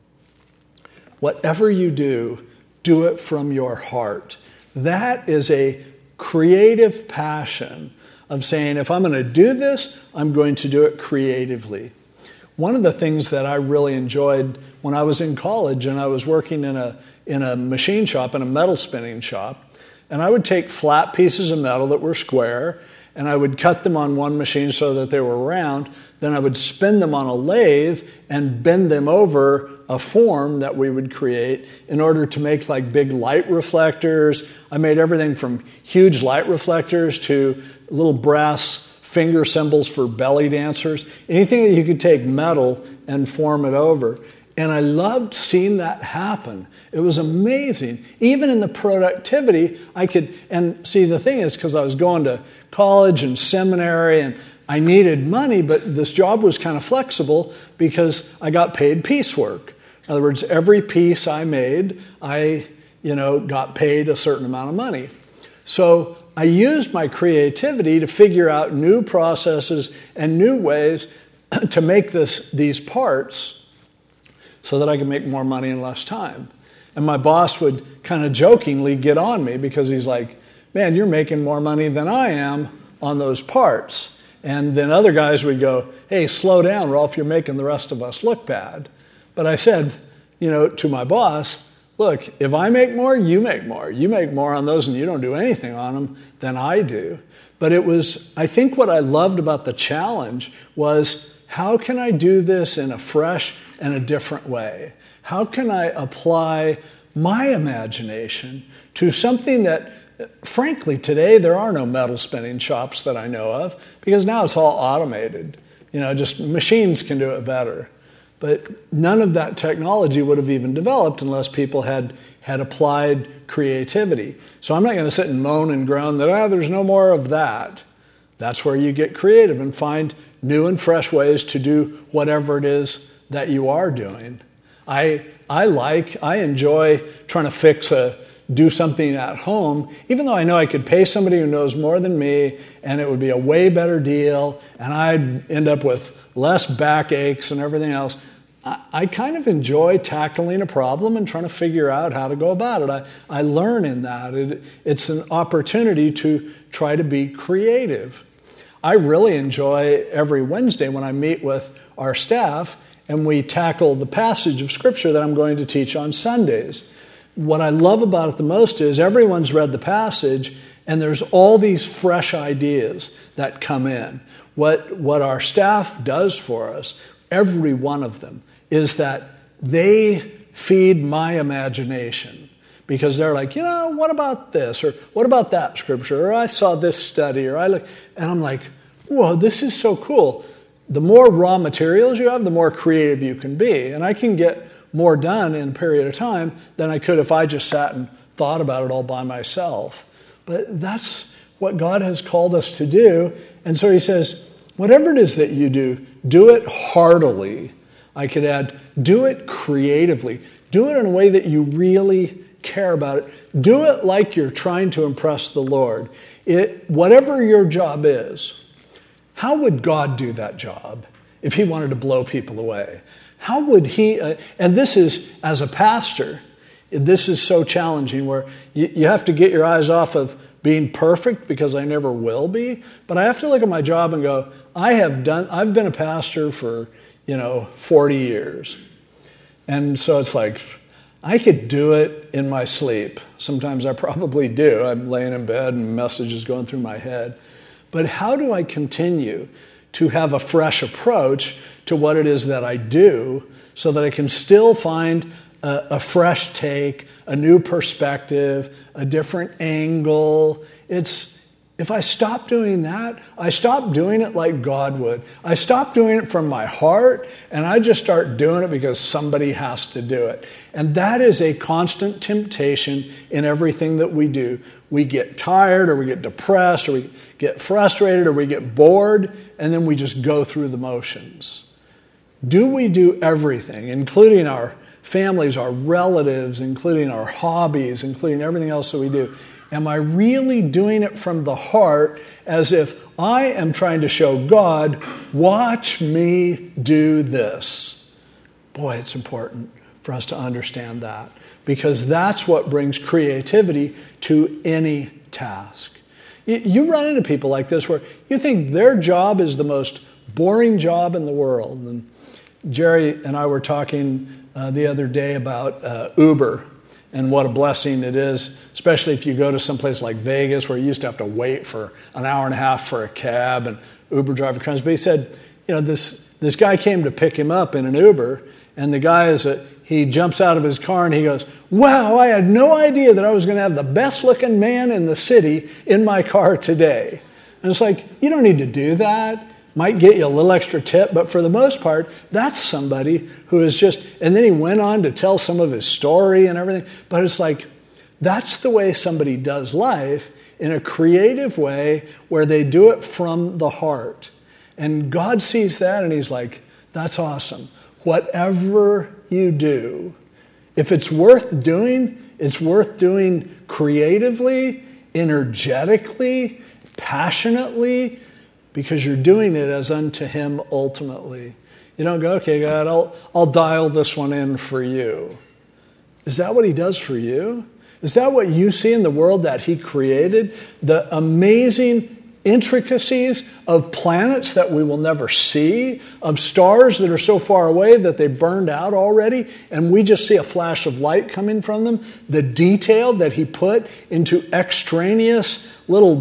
Whatever you do, do it from your heart. That is a creative passion of saying, if I'm going to do this, I'm going to do it creatively. One of the things that I really enjoyed when I was in college and I was working in a in a machine shop, in a metal spinning shop, and I would take flat pieces of metal that were square, and I would cut them on one machine so that they were round. Then I would spin them on a lathe and bend them over a form that we would create in order to make like big light reflectors. I made everything from huge light reflectors to little brass finger cymbals for belly dancers, anything that you could take metal and form it over. And I loved seeing that happen. It was amazing. Even in the productivity, I could, and see, the thing is, because I was going to college and seminary and I needed money, but this job was kind of flexible because I got paid piecework. In other words, every piece I made, I, you know, got paid a certain amount of money. So I used my creativity to figure out new processes and new ways to make this these parts so that I could make more money in less time. And my boss would kind of jokingly get on me because he's like, man, you're making more money than I am on those parts. And then other guys would go, hey, slow down, Rolf, you're making the rest of us look bad. But I said, you know, to my boss, look, if I make more, you make more. You make more on those and you don't do anything on them than I do. But it was, I think what I loved about the challenge was, how can I do this in a fresh and a different way? How can I apply my imagination to something that, frankly, today there are no metal spinning shops that I know of because now it's all automated. You know, just machines can do it better. But none of that technology would have even developed unless people had, had applied creativity. So I'm not going to sit and moan and groan that, ah, there's no more of that. That's where you get creative and find new and fresh ways to do whatever it is that you are doing. I I like, I enjoy trying to fix a, do something at home, even though I know I could pay somebody who knows more than me and it would be a way better deal and I'd end up with less backaches and everything else. I, I kind of enjoy tackling a problem and trying to figure out how to go about it. I, I learn in that. It, it's an opportunity to try to be creative. I really enjoy every Wednesday when I meet with our staff and we tackle the passage of Scripture that I'm going to teach on Sundays. What I love about it the most is everyone's read the passage and there's all these fresh ideas that come in. What, what our staff does for us, every one of them, is that they feed my imagination because they're like, you know, what about this? Or what about that scripture? Or I saw this study, or I look, and I'm like, whoa, this is so cool. The more raw materials you have, the more creative you can be. And I can get more done in a period of time than I could if I just sat and thought about it all by myself. But that's what God has called us to do. And so he says, whatever it is that you do, do it heartily. I could add, do it creatively. Do it in a way that you really care about it. Do it like you're trying to impress the Lord. It, whatever your job is, how would God do that job if he wanted to blow people away? How would he, uh, and this is, as a pastor, this is so challenging where you, you have to get your eyes off of being perfect, because I never will be, but I have to look at my job and go, I have done, I've been a pastor for, you know, forty years. And so it's like, I could do it in my sleep. Sometimes I probably do. I'm laying in bed and messages going through my head. But how do I continue to have a fresh approach to what it is that I do so that I can still find a, a fresh take, a new perspective, a different angle? It's, if I stop doing that, I stop doing it like God would. I stop doing it from my heart, and I just start doing it because somebody has to do it. And that is a constant temptation in everything that we do. We get tired, or we get depressed, or we get frustrated, or we get bored, and then we just go through the motions. Do we do everything, including our families, our relatives, including our hobbies, including everything else that we do? Am I really doing it from the heart, as if I am trying to show God, watch me do this? Boy, it's important for us to understand that, because that's what brings creativity to any task. You run into people like this where you think their job is the most boring job in the world. And Jerry and I were talking uh, the other day about uh, Uber and what a blessing it is, especially if you go to someplace like Vegas where you used to have to wait for an hour and a half for a cab and Uber driver comes. But he said, you know, this, this guy came to pick him up in an Uber, and the guy is a, he jumps out of his car and he goes, wow, I had no idea that I was going to have the best looking man in the city in my car today. And it's like, you don't need to do that. Might get you a little extra tip, but for the most part, that's somebody who is just, and then he went on to tell some of his story and everything, but it's like, that's the way somebody does life, in a creative way where they do it from the heart. And God sees that and he's like, that's awesome. Whatever you do, if it's worth doing, it's worth doing creatively, energetically, passionately, because you're doing it as unto him ultimately. You don't go, okay, God, I'll, I'll dial this one in for you. Is that what he does for you? Is that what you see in the world that he created? The amazing intricacies of planets that we will never see, of stars that are so far away that they burned out already, and we just see a flash of light coming from them. The detail that he put into extraneous little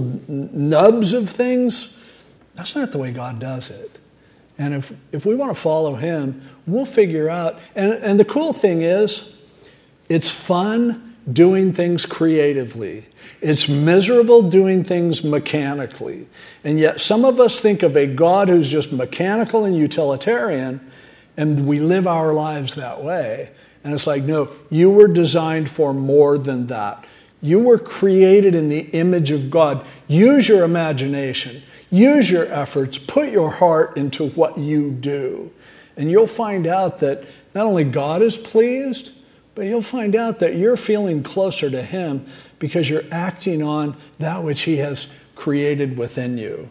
nubs of things. That's not the way God does it. And if, if we want to follow him, we'll figure out. And, and the cool thing is, it's fun doing things creatively. It's miserable doing things mechanically. And yet some of us think of a God who's just mechanical and utilitarian, and we live our lives that way. And it's like, no, you were designed for more than that. You were created in the image of God. Use your imagination. Use your efforts. Put your heart into what you do. And you'll find out that not only God is pleased, but you'll find out that you're feeling closer to him because you're acting on that which he has created within you.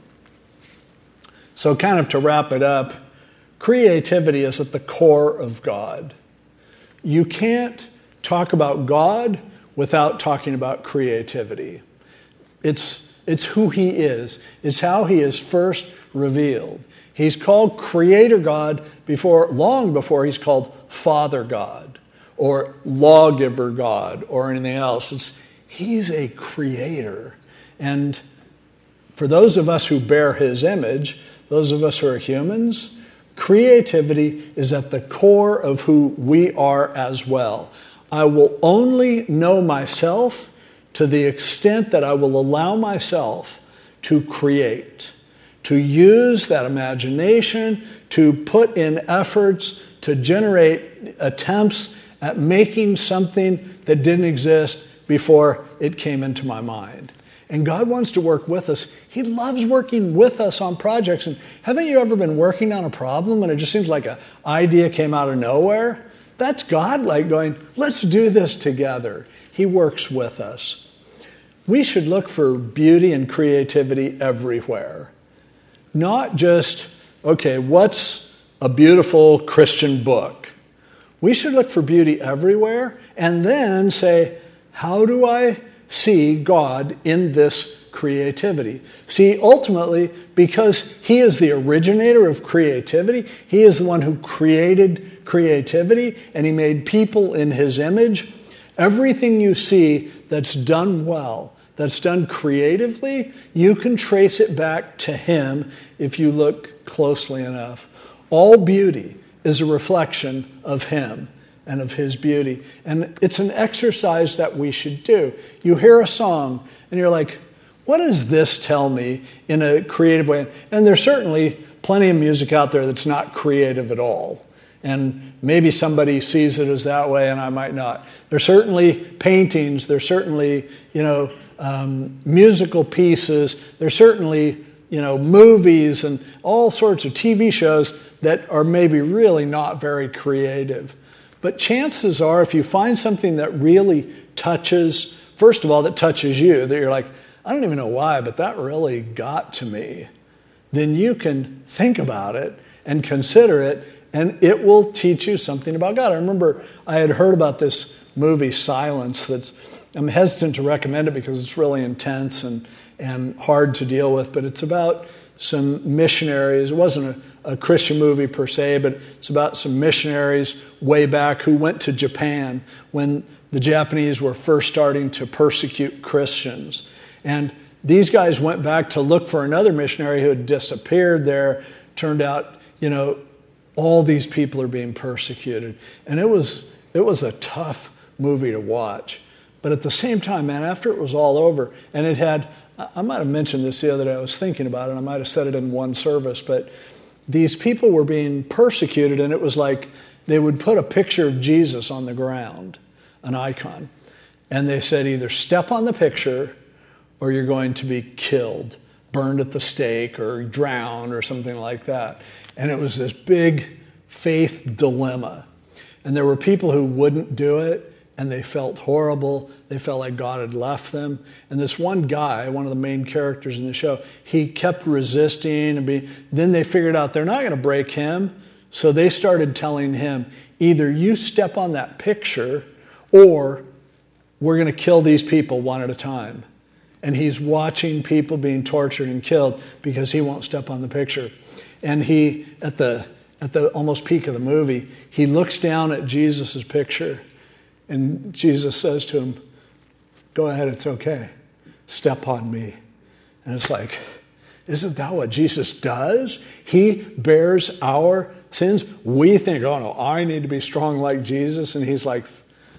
So kind of to wrap it up, creativity is at the core of God. You can't talk about God without talking about creativity. It's It's who he is. It's how he is first revealed. He's called Creator God before, long before he's called Father God or Lawgiver God or anything else. It's, he's a creator. And for those of us who bear his image, those of us who are humans, creativity is at the core of who we are as well. I will only know myself to the extent that I will allow myself to create, to use that imagination, to put in efforts, to generate attempts at making something that didn't exist before it came into my mind. And God wants to work with us. He loves working with us on projects. And haven't you ever been working on a problem and it just seems like an idea came out of nowhere? That's God like going, let's do this together. He works with us. We should look for beauty and creativity everywhere. Not just, okay, what's a beautiful Christian book? We should look for beauty everywhere and then say, how do I see God in this creativity? See, ultimately, because He is the originator of creativity, He is the one who created creativity, and He made people in His image. Everything you see that's done well, that's done creatively, you can trace it back to Him if you look closely enough. All beauty is a reflection of Him and of His beauty. And it's an exercise that we should do. You hear a song and you're like, what does this tell me in a creative way? And there's certainly plenty of music out there that's not creative at all. And maybe somebody sees it as that way and I might not. There's certainly paintings, there's certainly, you know, um, musical pieces, there's certainly, you know, movies and all sorts of T V shows that are maybe really not very creative. But chances are, if you find something that really touches, first of all, that touches you, that you're like, I don't even know why, but that really got to me, then you can think about it and consider it, and it will teach you something about God. I remember I had heard about this movie, Silence, that's, I'm hesitant to recommend it because it's really intense and, and hard to deal with, but it's about some missionaries. It wasn't a a Christian movie per se, but it's about some missionaries way back who went to Japan when the Japanese were first starting to persecute Christians. And these guys went back to look for another missionary who had disappeared there. Turned out, you know, all these people are being persecuted. And it was it was a tough movie to watch. But at the same time, man, after it was all over, and it had, I might have mentioned this the other day, I was thinking about it, and I might have said it in one service, but these people were being persecuted, and it was like they would put a picture of Jesus on the ground, an icon, and they said either step on the picture or you're going to be killed, burned at the stake or drowned or something like that. And it was this big faith dilemma. And there were people who wouldn't do it, and they felt horrible. They felt like God had left them. And this one guy, one of the main characters in the show, he kept resisting. And be, then they figured out they're not going to break him. So they started telling him, either you step on that picture or we're going to kill these people one at a time. And he's watching people being tortured and killed because he won't step on the picture. And he, at the, at the almost peak of the movie, he looks down at Jesus' picture. And Jesus says to him, go ahead, it's okay. Step on me. And it's like, isn't that what Jesus does? He bears our sins. We think, oh no, I need to be strong like Jesus. And he's like,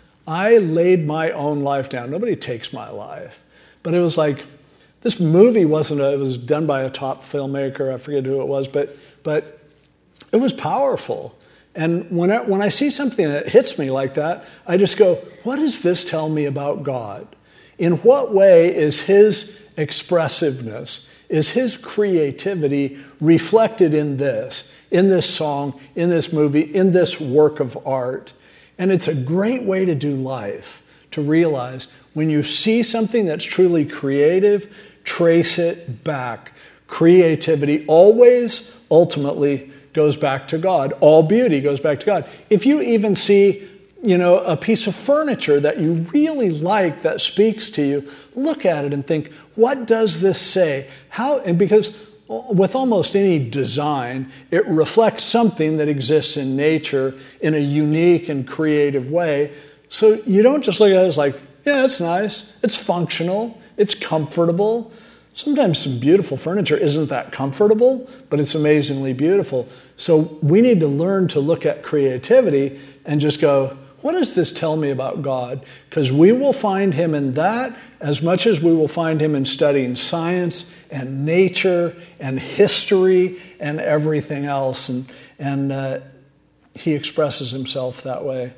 I laid my own life down. Nobody takes my life. But it was like, this movie wasn't, a, it was done by a top filmmaker. I forget who it was, but but it was powerful. And when I, when I see something that hits me like that, I just go, what does this tell me about God? In what way is His expressiveness, is His creativity reflected in this, in this song, in this movie, in this work of art? And it's a great way to do life, to realize when you see something that's truly creative, trace it back. Creativity always, ultimately, goes back to God. All beauty goes back to God. If you even see, you know, a piece of furniture that you really like that speaks to you, look at it and think, what does this say? How? And because with almost any design, it reflects something that exists in nature in a unique and creative way. So you don't just look at it as like, yeah, it's nice, it's functional, it's comfortable. Sometimes some beautiful furniture isn't that comfortable, but it's amazingly beautiful. So we need to learn to look at creativity and just go, what does this tell me about God? Because we will find him in that as much as we will find him in studying science and nature and history and everything else. And, and uh, he expresses himself that way.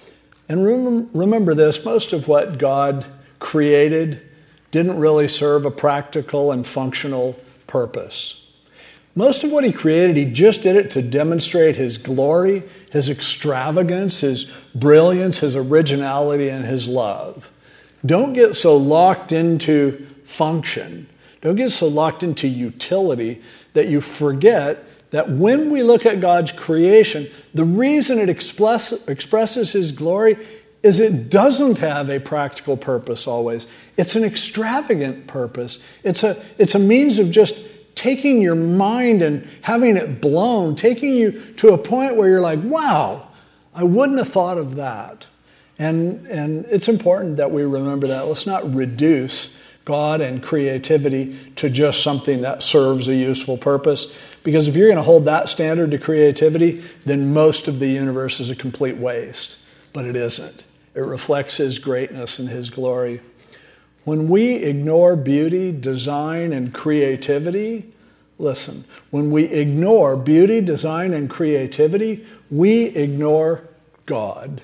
And rem- remember this, most of what God created didn't really serve a practical and functional purpose. Most of what he created, he just did it to demonstrate his glory, his extravagance, his brilliance, his originality, and his love. Don't get so locked into function. Don't get so locked into utility that you forget that when we look at God's creation, the reason it express, expresses his glory is it doesn't have a practical purpose always. It's an extravagant purpose. It's a, it's a means of just taking your mind and having it blown, taking you to a point where you're like, wow, I wouldn't have thought of that. And, and it's important that we remember that. Let's not reduce God and creativity to just something that serves a useful purpose. Because if you're going to hold that standard to creativity, then most of the universe is a complete waste. But it isn't. It reflects his greatness and his glory. When we ignore beauty, design, and creativity, listen, when we ignore beauty, design, and creativity, we ignore God,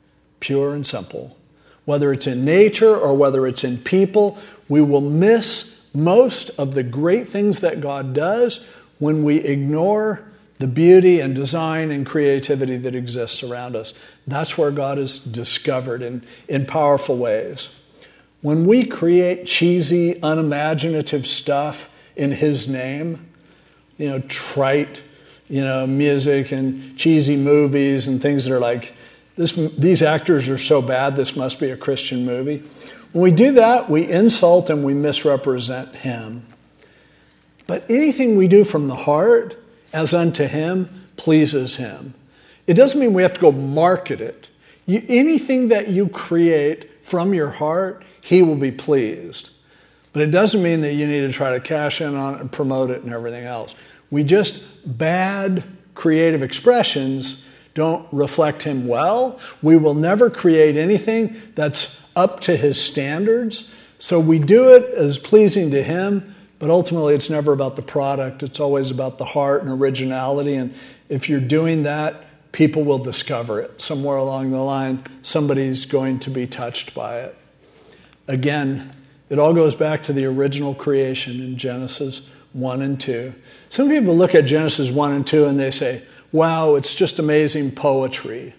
pure and simple. Whether it's in nature or whether it's in people, we will miss most of the great things that God does when we ignore the beauty and design and creativity that exists around us. That's where God is discovered in, in powerful ways. When we create cheesy, unimaginative stuff in his name, you know, trite, you know, music and cheesy movies and things that are like, this, these actors are so bad, this must be a Christian movie. When we do that, we insult and we misrepresent him. But anything we do from the heart, as unto him, pleases him. It doesn't mean we have to go market it. You, anything that you create from your heart, he will be pleased. But it doesn't mean that you need to try to cash in on it and promote it and everything else. We just, bad creative expressions don't reflect him well. We will never create anything that's up to his standards. So we do it as pleasing to him, but ultimately it's never about the product. It's always about the heart and originality. And if you're doing that, people will discover it. Somewhere along the line, somebody's going to be touched by it. Again, it all goes back to the original creation in Genesis one and two. Some people look at Genesis one and two and they say, wow, it's just amazing poetry.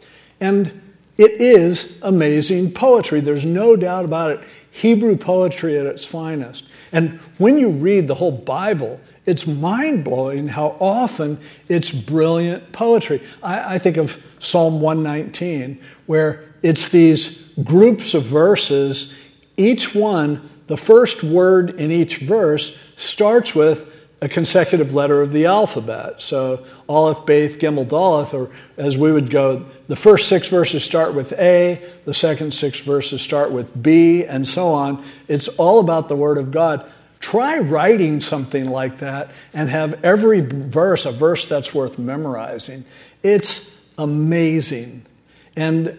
And it is amazing poetry. There's no doubt about it. Hebrew poetry at its finest. And when you read the whole Bible, it's mind-blowing how often it's brilliant poetry. I, I think of Psalm one nineteen, where it's these groups of verses, each one, the first word in each verse starts with a consecutive letter of the alphabet. So Aleph, Beth, Gimel, Daleth, or as we would go, the first six verses start with A, the second six verses start with B, and so on. It's all about the Word of God. Try writing something like that and have every verse a verse that's worth memorizing. It's amazing. And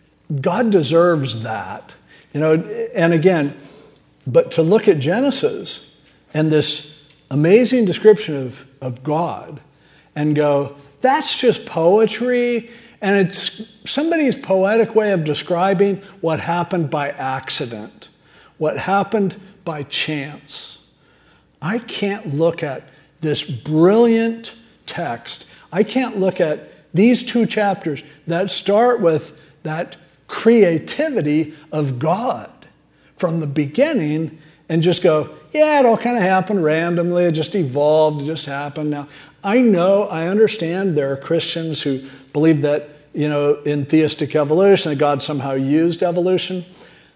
God deserves that. You know, and again, but to look at Genesis and this amazing description of, of God and go, that's just poetry, and it's somebody's poetic way of describing what happened by accident, what happened by chance. I can't look at this brilliant text. I can't look at these two chapters that start with that creativity of God from the beginning and just go, yeah, it all kind of happened randomly. It just evolved. It just happened. Now, I know, I understand there are Christians who believe that, you know, in theistic evolution, that God somehow used evolution.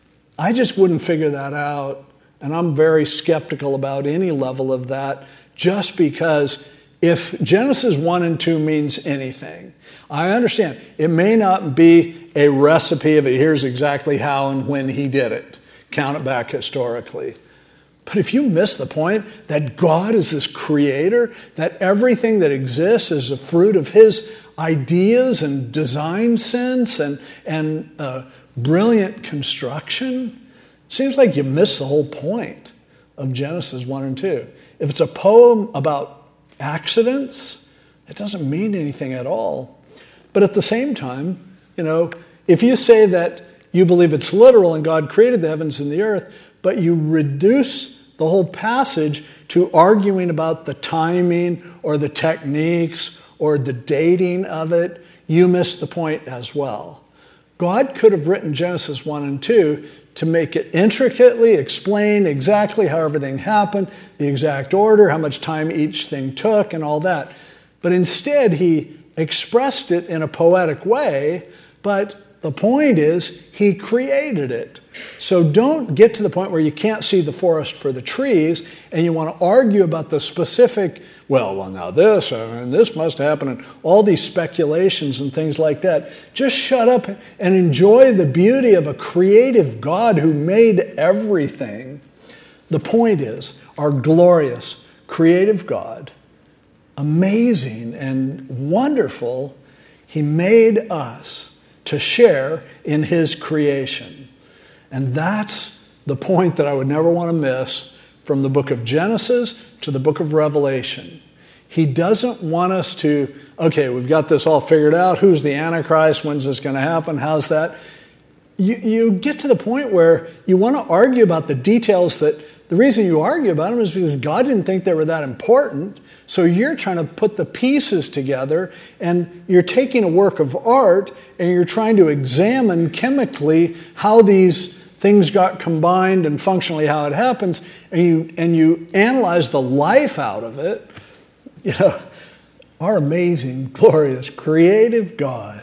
I just wouldn't figure that out. And I'm very skeptical about any level of that, just because if Genesis one and two means anything, I understand it may not be a recipe of it. Here's exactly how and when he did it. Count it back historically. But if you miss the point that God is this creator, that everything that exists is a fruit of his ideas and design sense and, and uh, brilliant construction, it seems like you miss the whole point of Genesis one and two. If it's a poem about accidents, it doesn't mean anything at all. But at the same time, you know, if you say that you believe it's literal and God created the heavens and the earth, but you reduce the whole passage to arguing about the timing or the techniques or the dating of it, you miss the point as well. God could have written Genesis one and two to make it intricately explain exactly how everything happened, the exact order, how much time each thing took, and all that. But instead, he expressed it in a poetic way, but the point is, he created it. So don't get to the point where you can't see the forest for the trees and you want to argue about the specific, well, well, now this, and this must happen, and all these speculations and things like that. Just shut up and enjoy the beauty of a creative God who made everything. The point is, our glorious, creative God, amazing and wonderful, he made us to share in his creation. And that's the point that I would never want to miss from the book of Genesis to the book of Revelation. He doesn't want us to, okay, we've got this all figured out. Who's the Antichrist? When's this going to happen? How's that? You, you get to the point where you want to argue about the details that the reason you argue about them is because God didn't think they were that important. So you're trying to put the pieces together and you're taking a work of art and you're trying to examine chemically how these things got combined and functionally how it happens, and you and you analyze the life out of it. You know, our amazing, glorious, creative God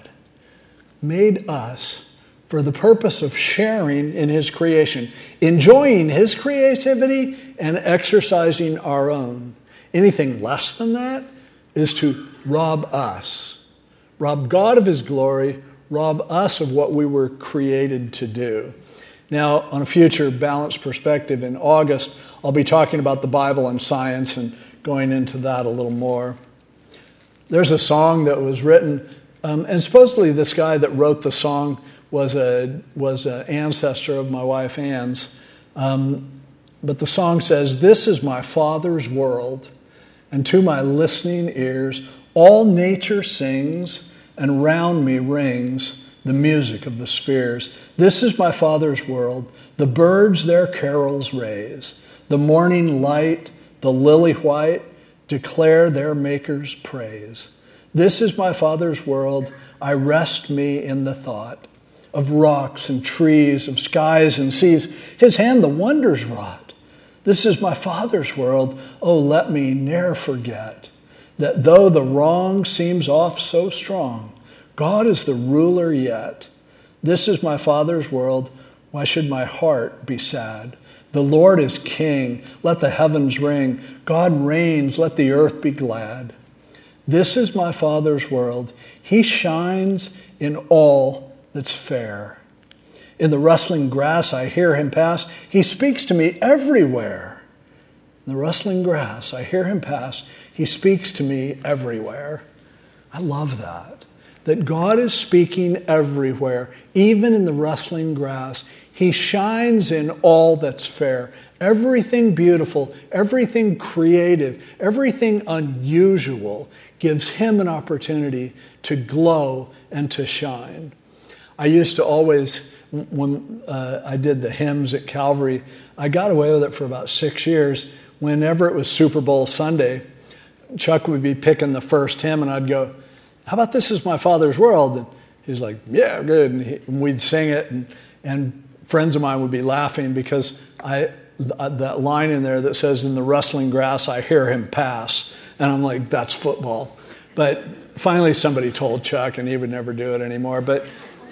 made us for the purpose of sharing in his creation, enjoying his creativity and exercising our own. Anything less than that is to rob us, rob God of his glory, rob us of what we were created to do. Now, on a future Balanced Perspective in August, I'll be talking about the Bible and science and going into that a little more. There's a song that was written, um, and supposedly this guy that wrote the song was a was an ancestor of my wife Ann's. Um, but the song says, "This is my Father's world, and to my listening ears all nature sings, and round me rings the music of the spheres. This is my Father's world. The birds their carols raise. The morning light, the lily white, declare their Maker's praise. This is my Father's world. I rest me in the thought of rocks and trees, of skies and seas. His hand the wonders wrought. This is my Father's world. Oh, let me ne'er forget that though the wrong seems oft so strong, God is the ruler yet. This is my Father's world. Why should my heart be sad? The Lord is King. Let the heavens ring. God reigns. Let the earth be glad. This is my Father's world. He shines in all that's fair. In the rustling grass I hear him pass. He speaks to me everywhere. In the rustling grass I hear him pass. He speaks to me everywhere." I love that. That God is speaking everywhere, even in the rustling grass. He shines in all that's fair. Everything beautiful, everything creative, everything unusual gives him an opportunity to glow and to shine. I used to always, when uh, I did the hymns at Calvary, I got away with it for about six years. Whenever it was Super Bowl Sunday, Chuck would be picking the first hymn and I'd go, "How about This Is My Father's World?" And he's like, "Yeah, good." And, he, and we'd sing it, and, and friends of mine would be laughing because I that line in there that says, "In the rustling grass I hear him pass." And I'm like, that's football. But finally somebody told Chuck, and he would never do it anymore. But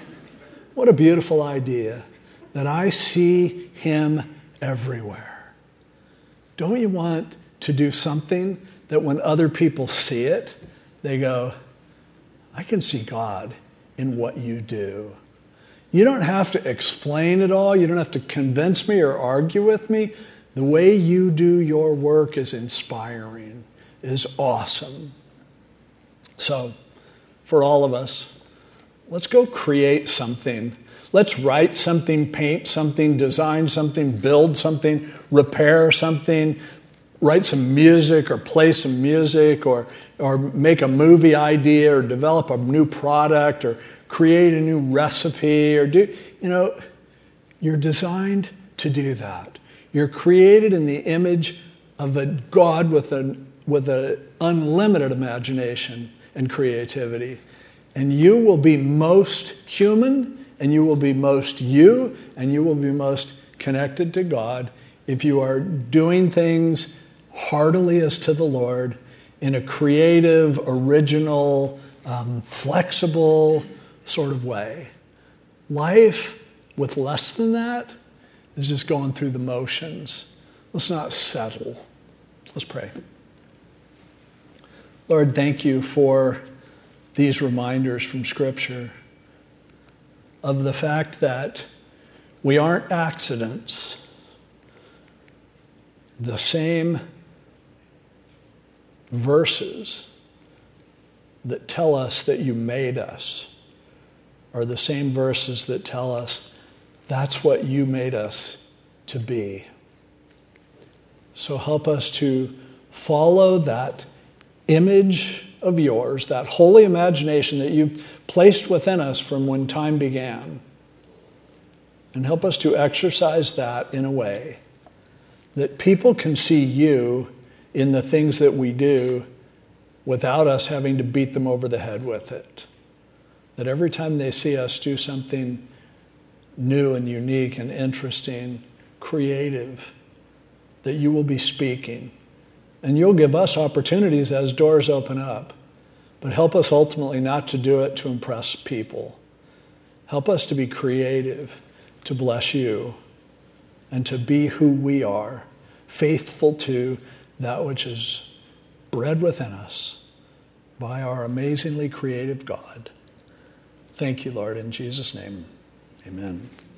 what a beautiful idea that I see him everywhere. Don't you want to do something that when other people see it, they go, "I can see God in what you do." You don't have to explain it all. You don't have to convince me or argue with me. The way you do your work is inspiring, is awesome. So, for all of us. Let's go create something. Let's write something, paint something, design something, build something, repair something, write some music or play some music or, or make a movie idea or develop a new product or create a new recipe or do, you know, you're designed to do that. You're created in the image of a God with an with an unlimited imagination and creativity. And you will be most human, and you will be most you, and you will be most connected to God if you are doing things heartily as to the Lord in a creative, original, um, flexible sort of way. Life with less than that is just going through the motions. Let's not settle. Let's pray. Lord, thank you for these reminders from Scripture of the fact that we aren't accidents. The same verses that tell us that you made us are the same verses that tell us that's what you made us to be. So help us to follow that image of yours, that holy imagination that you've placed within us from when time began. And help us to exercise that in a way that people can see you in the things that we do without us having to beat them over the head with it. That every time they see us do something new and unique and interesting, creative, that you will be speaking. And you'll give us opportunities as doors open up. But help us ultimately not to do it to impress people. Help us to be creative, to bless you, and to be who we are, faithful to that which is bred within us by our amazingly creative God. Thank you, Lord, in Jesus' name. Amen.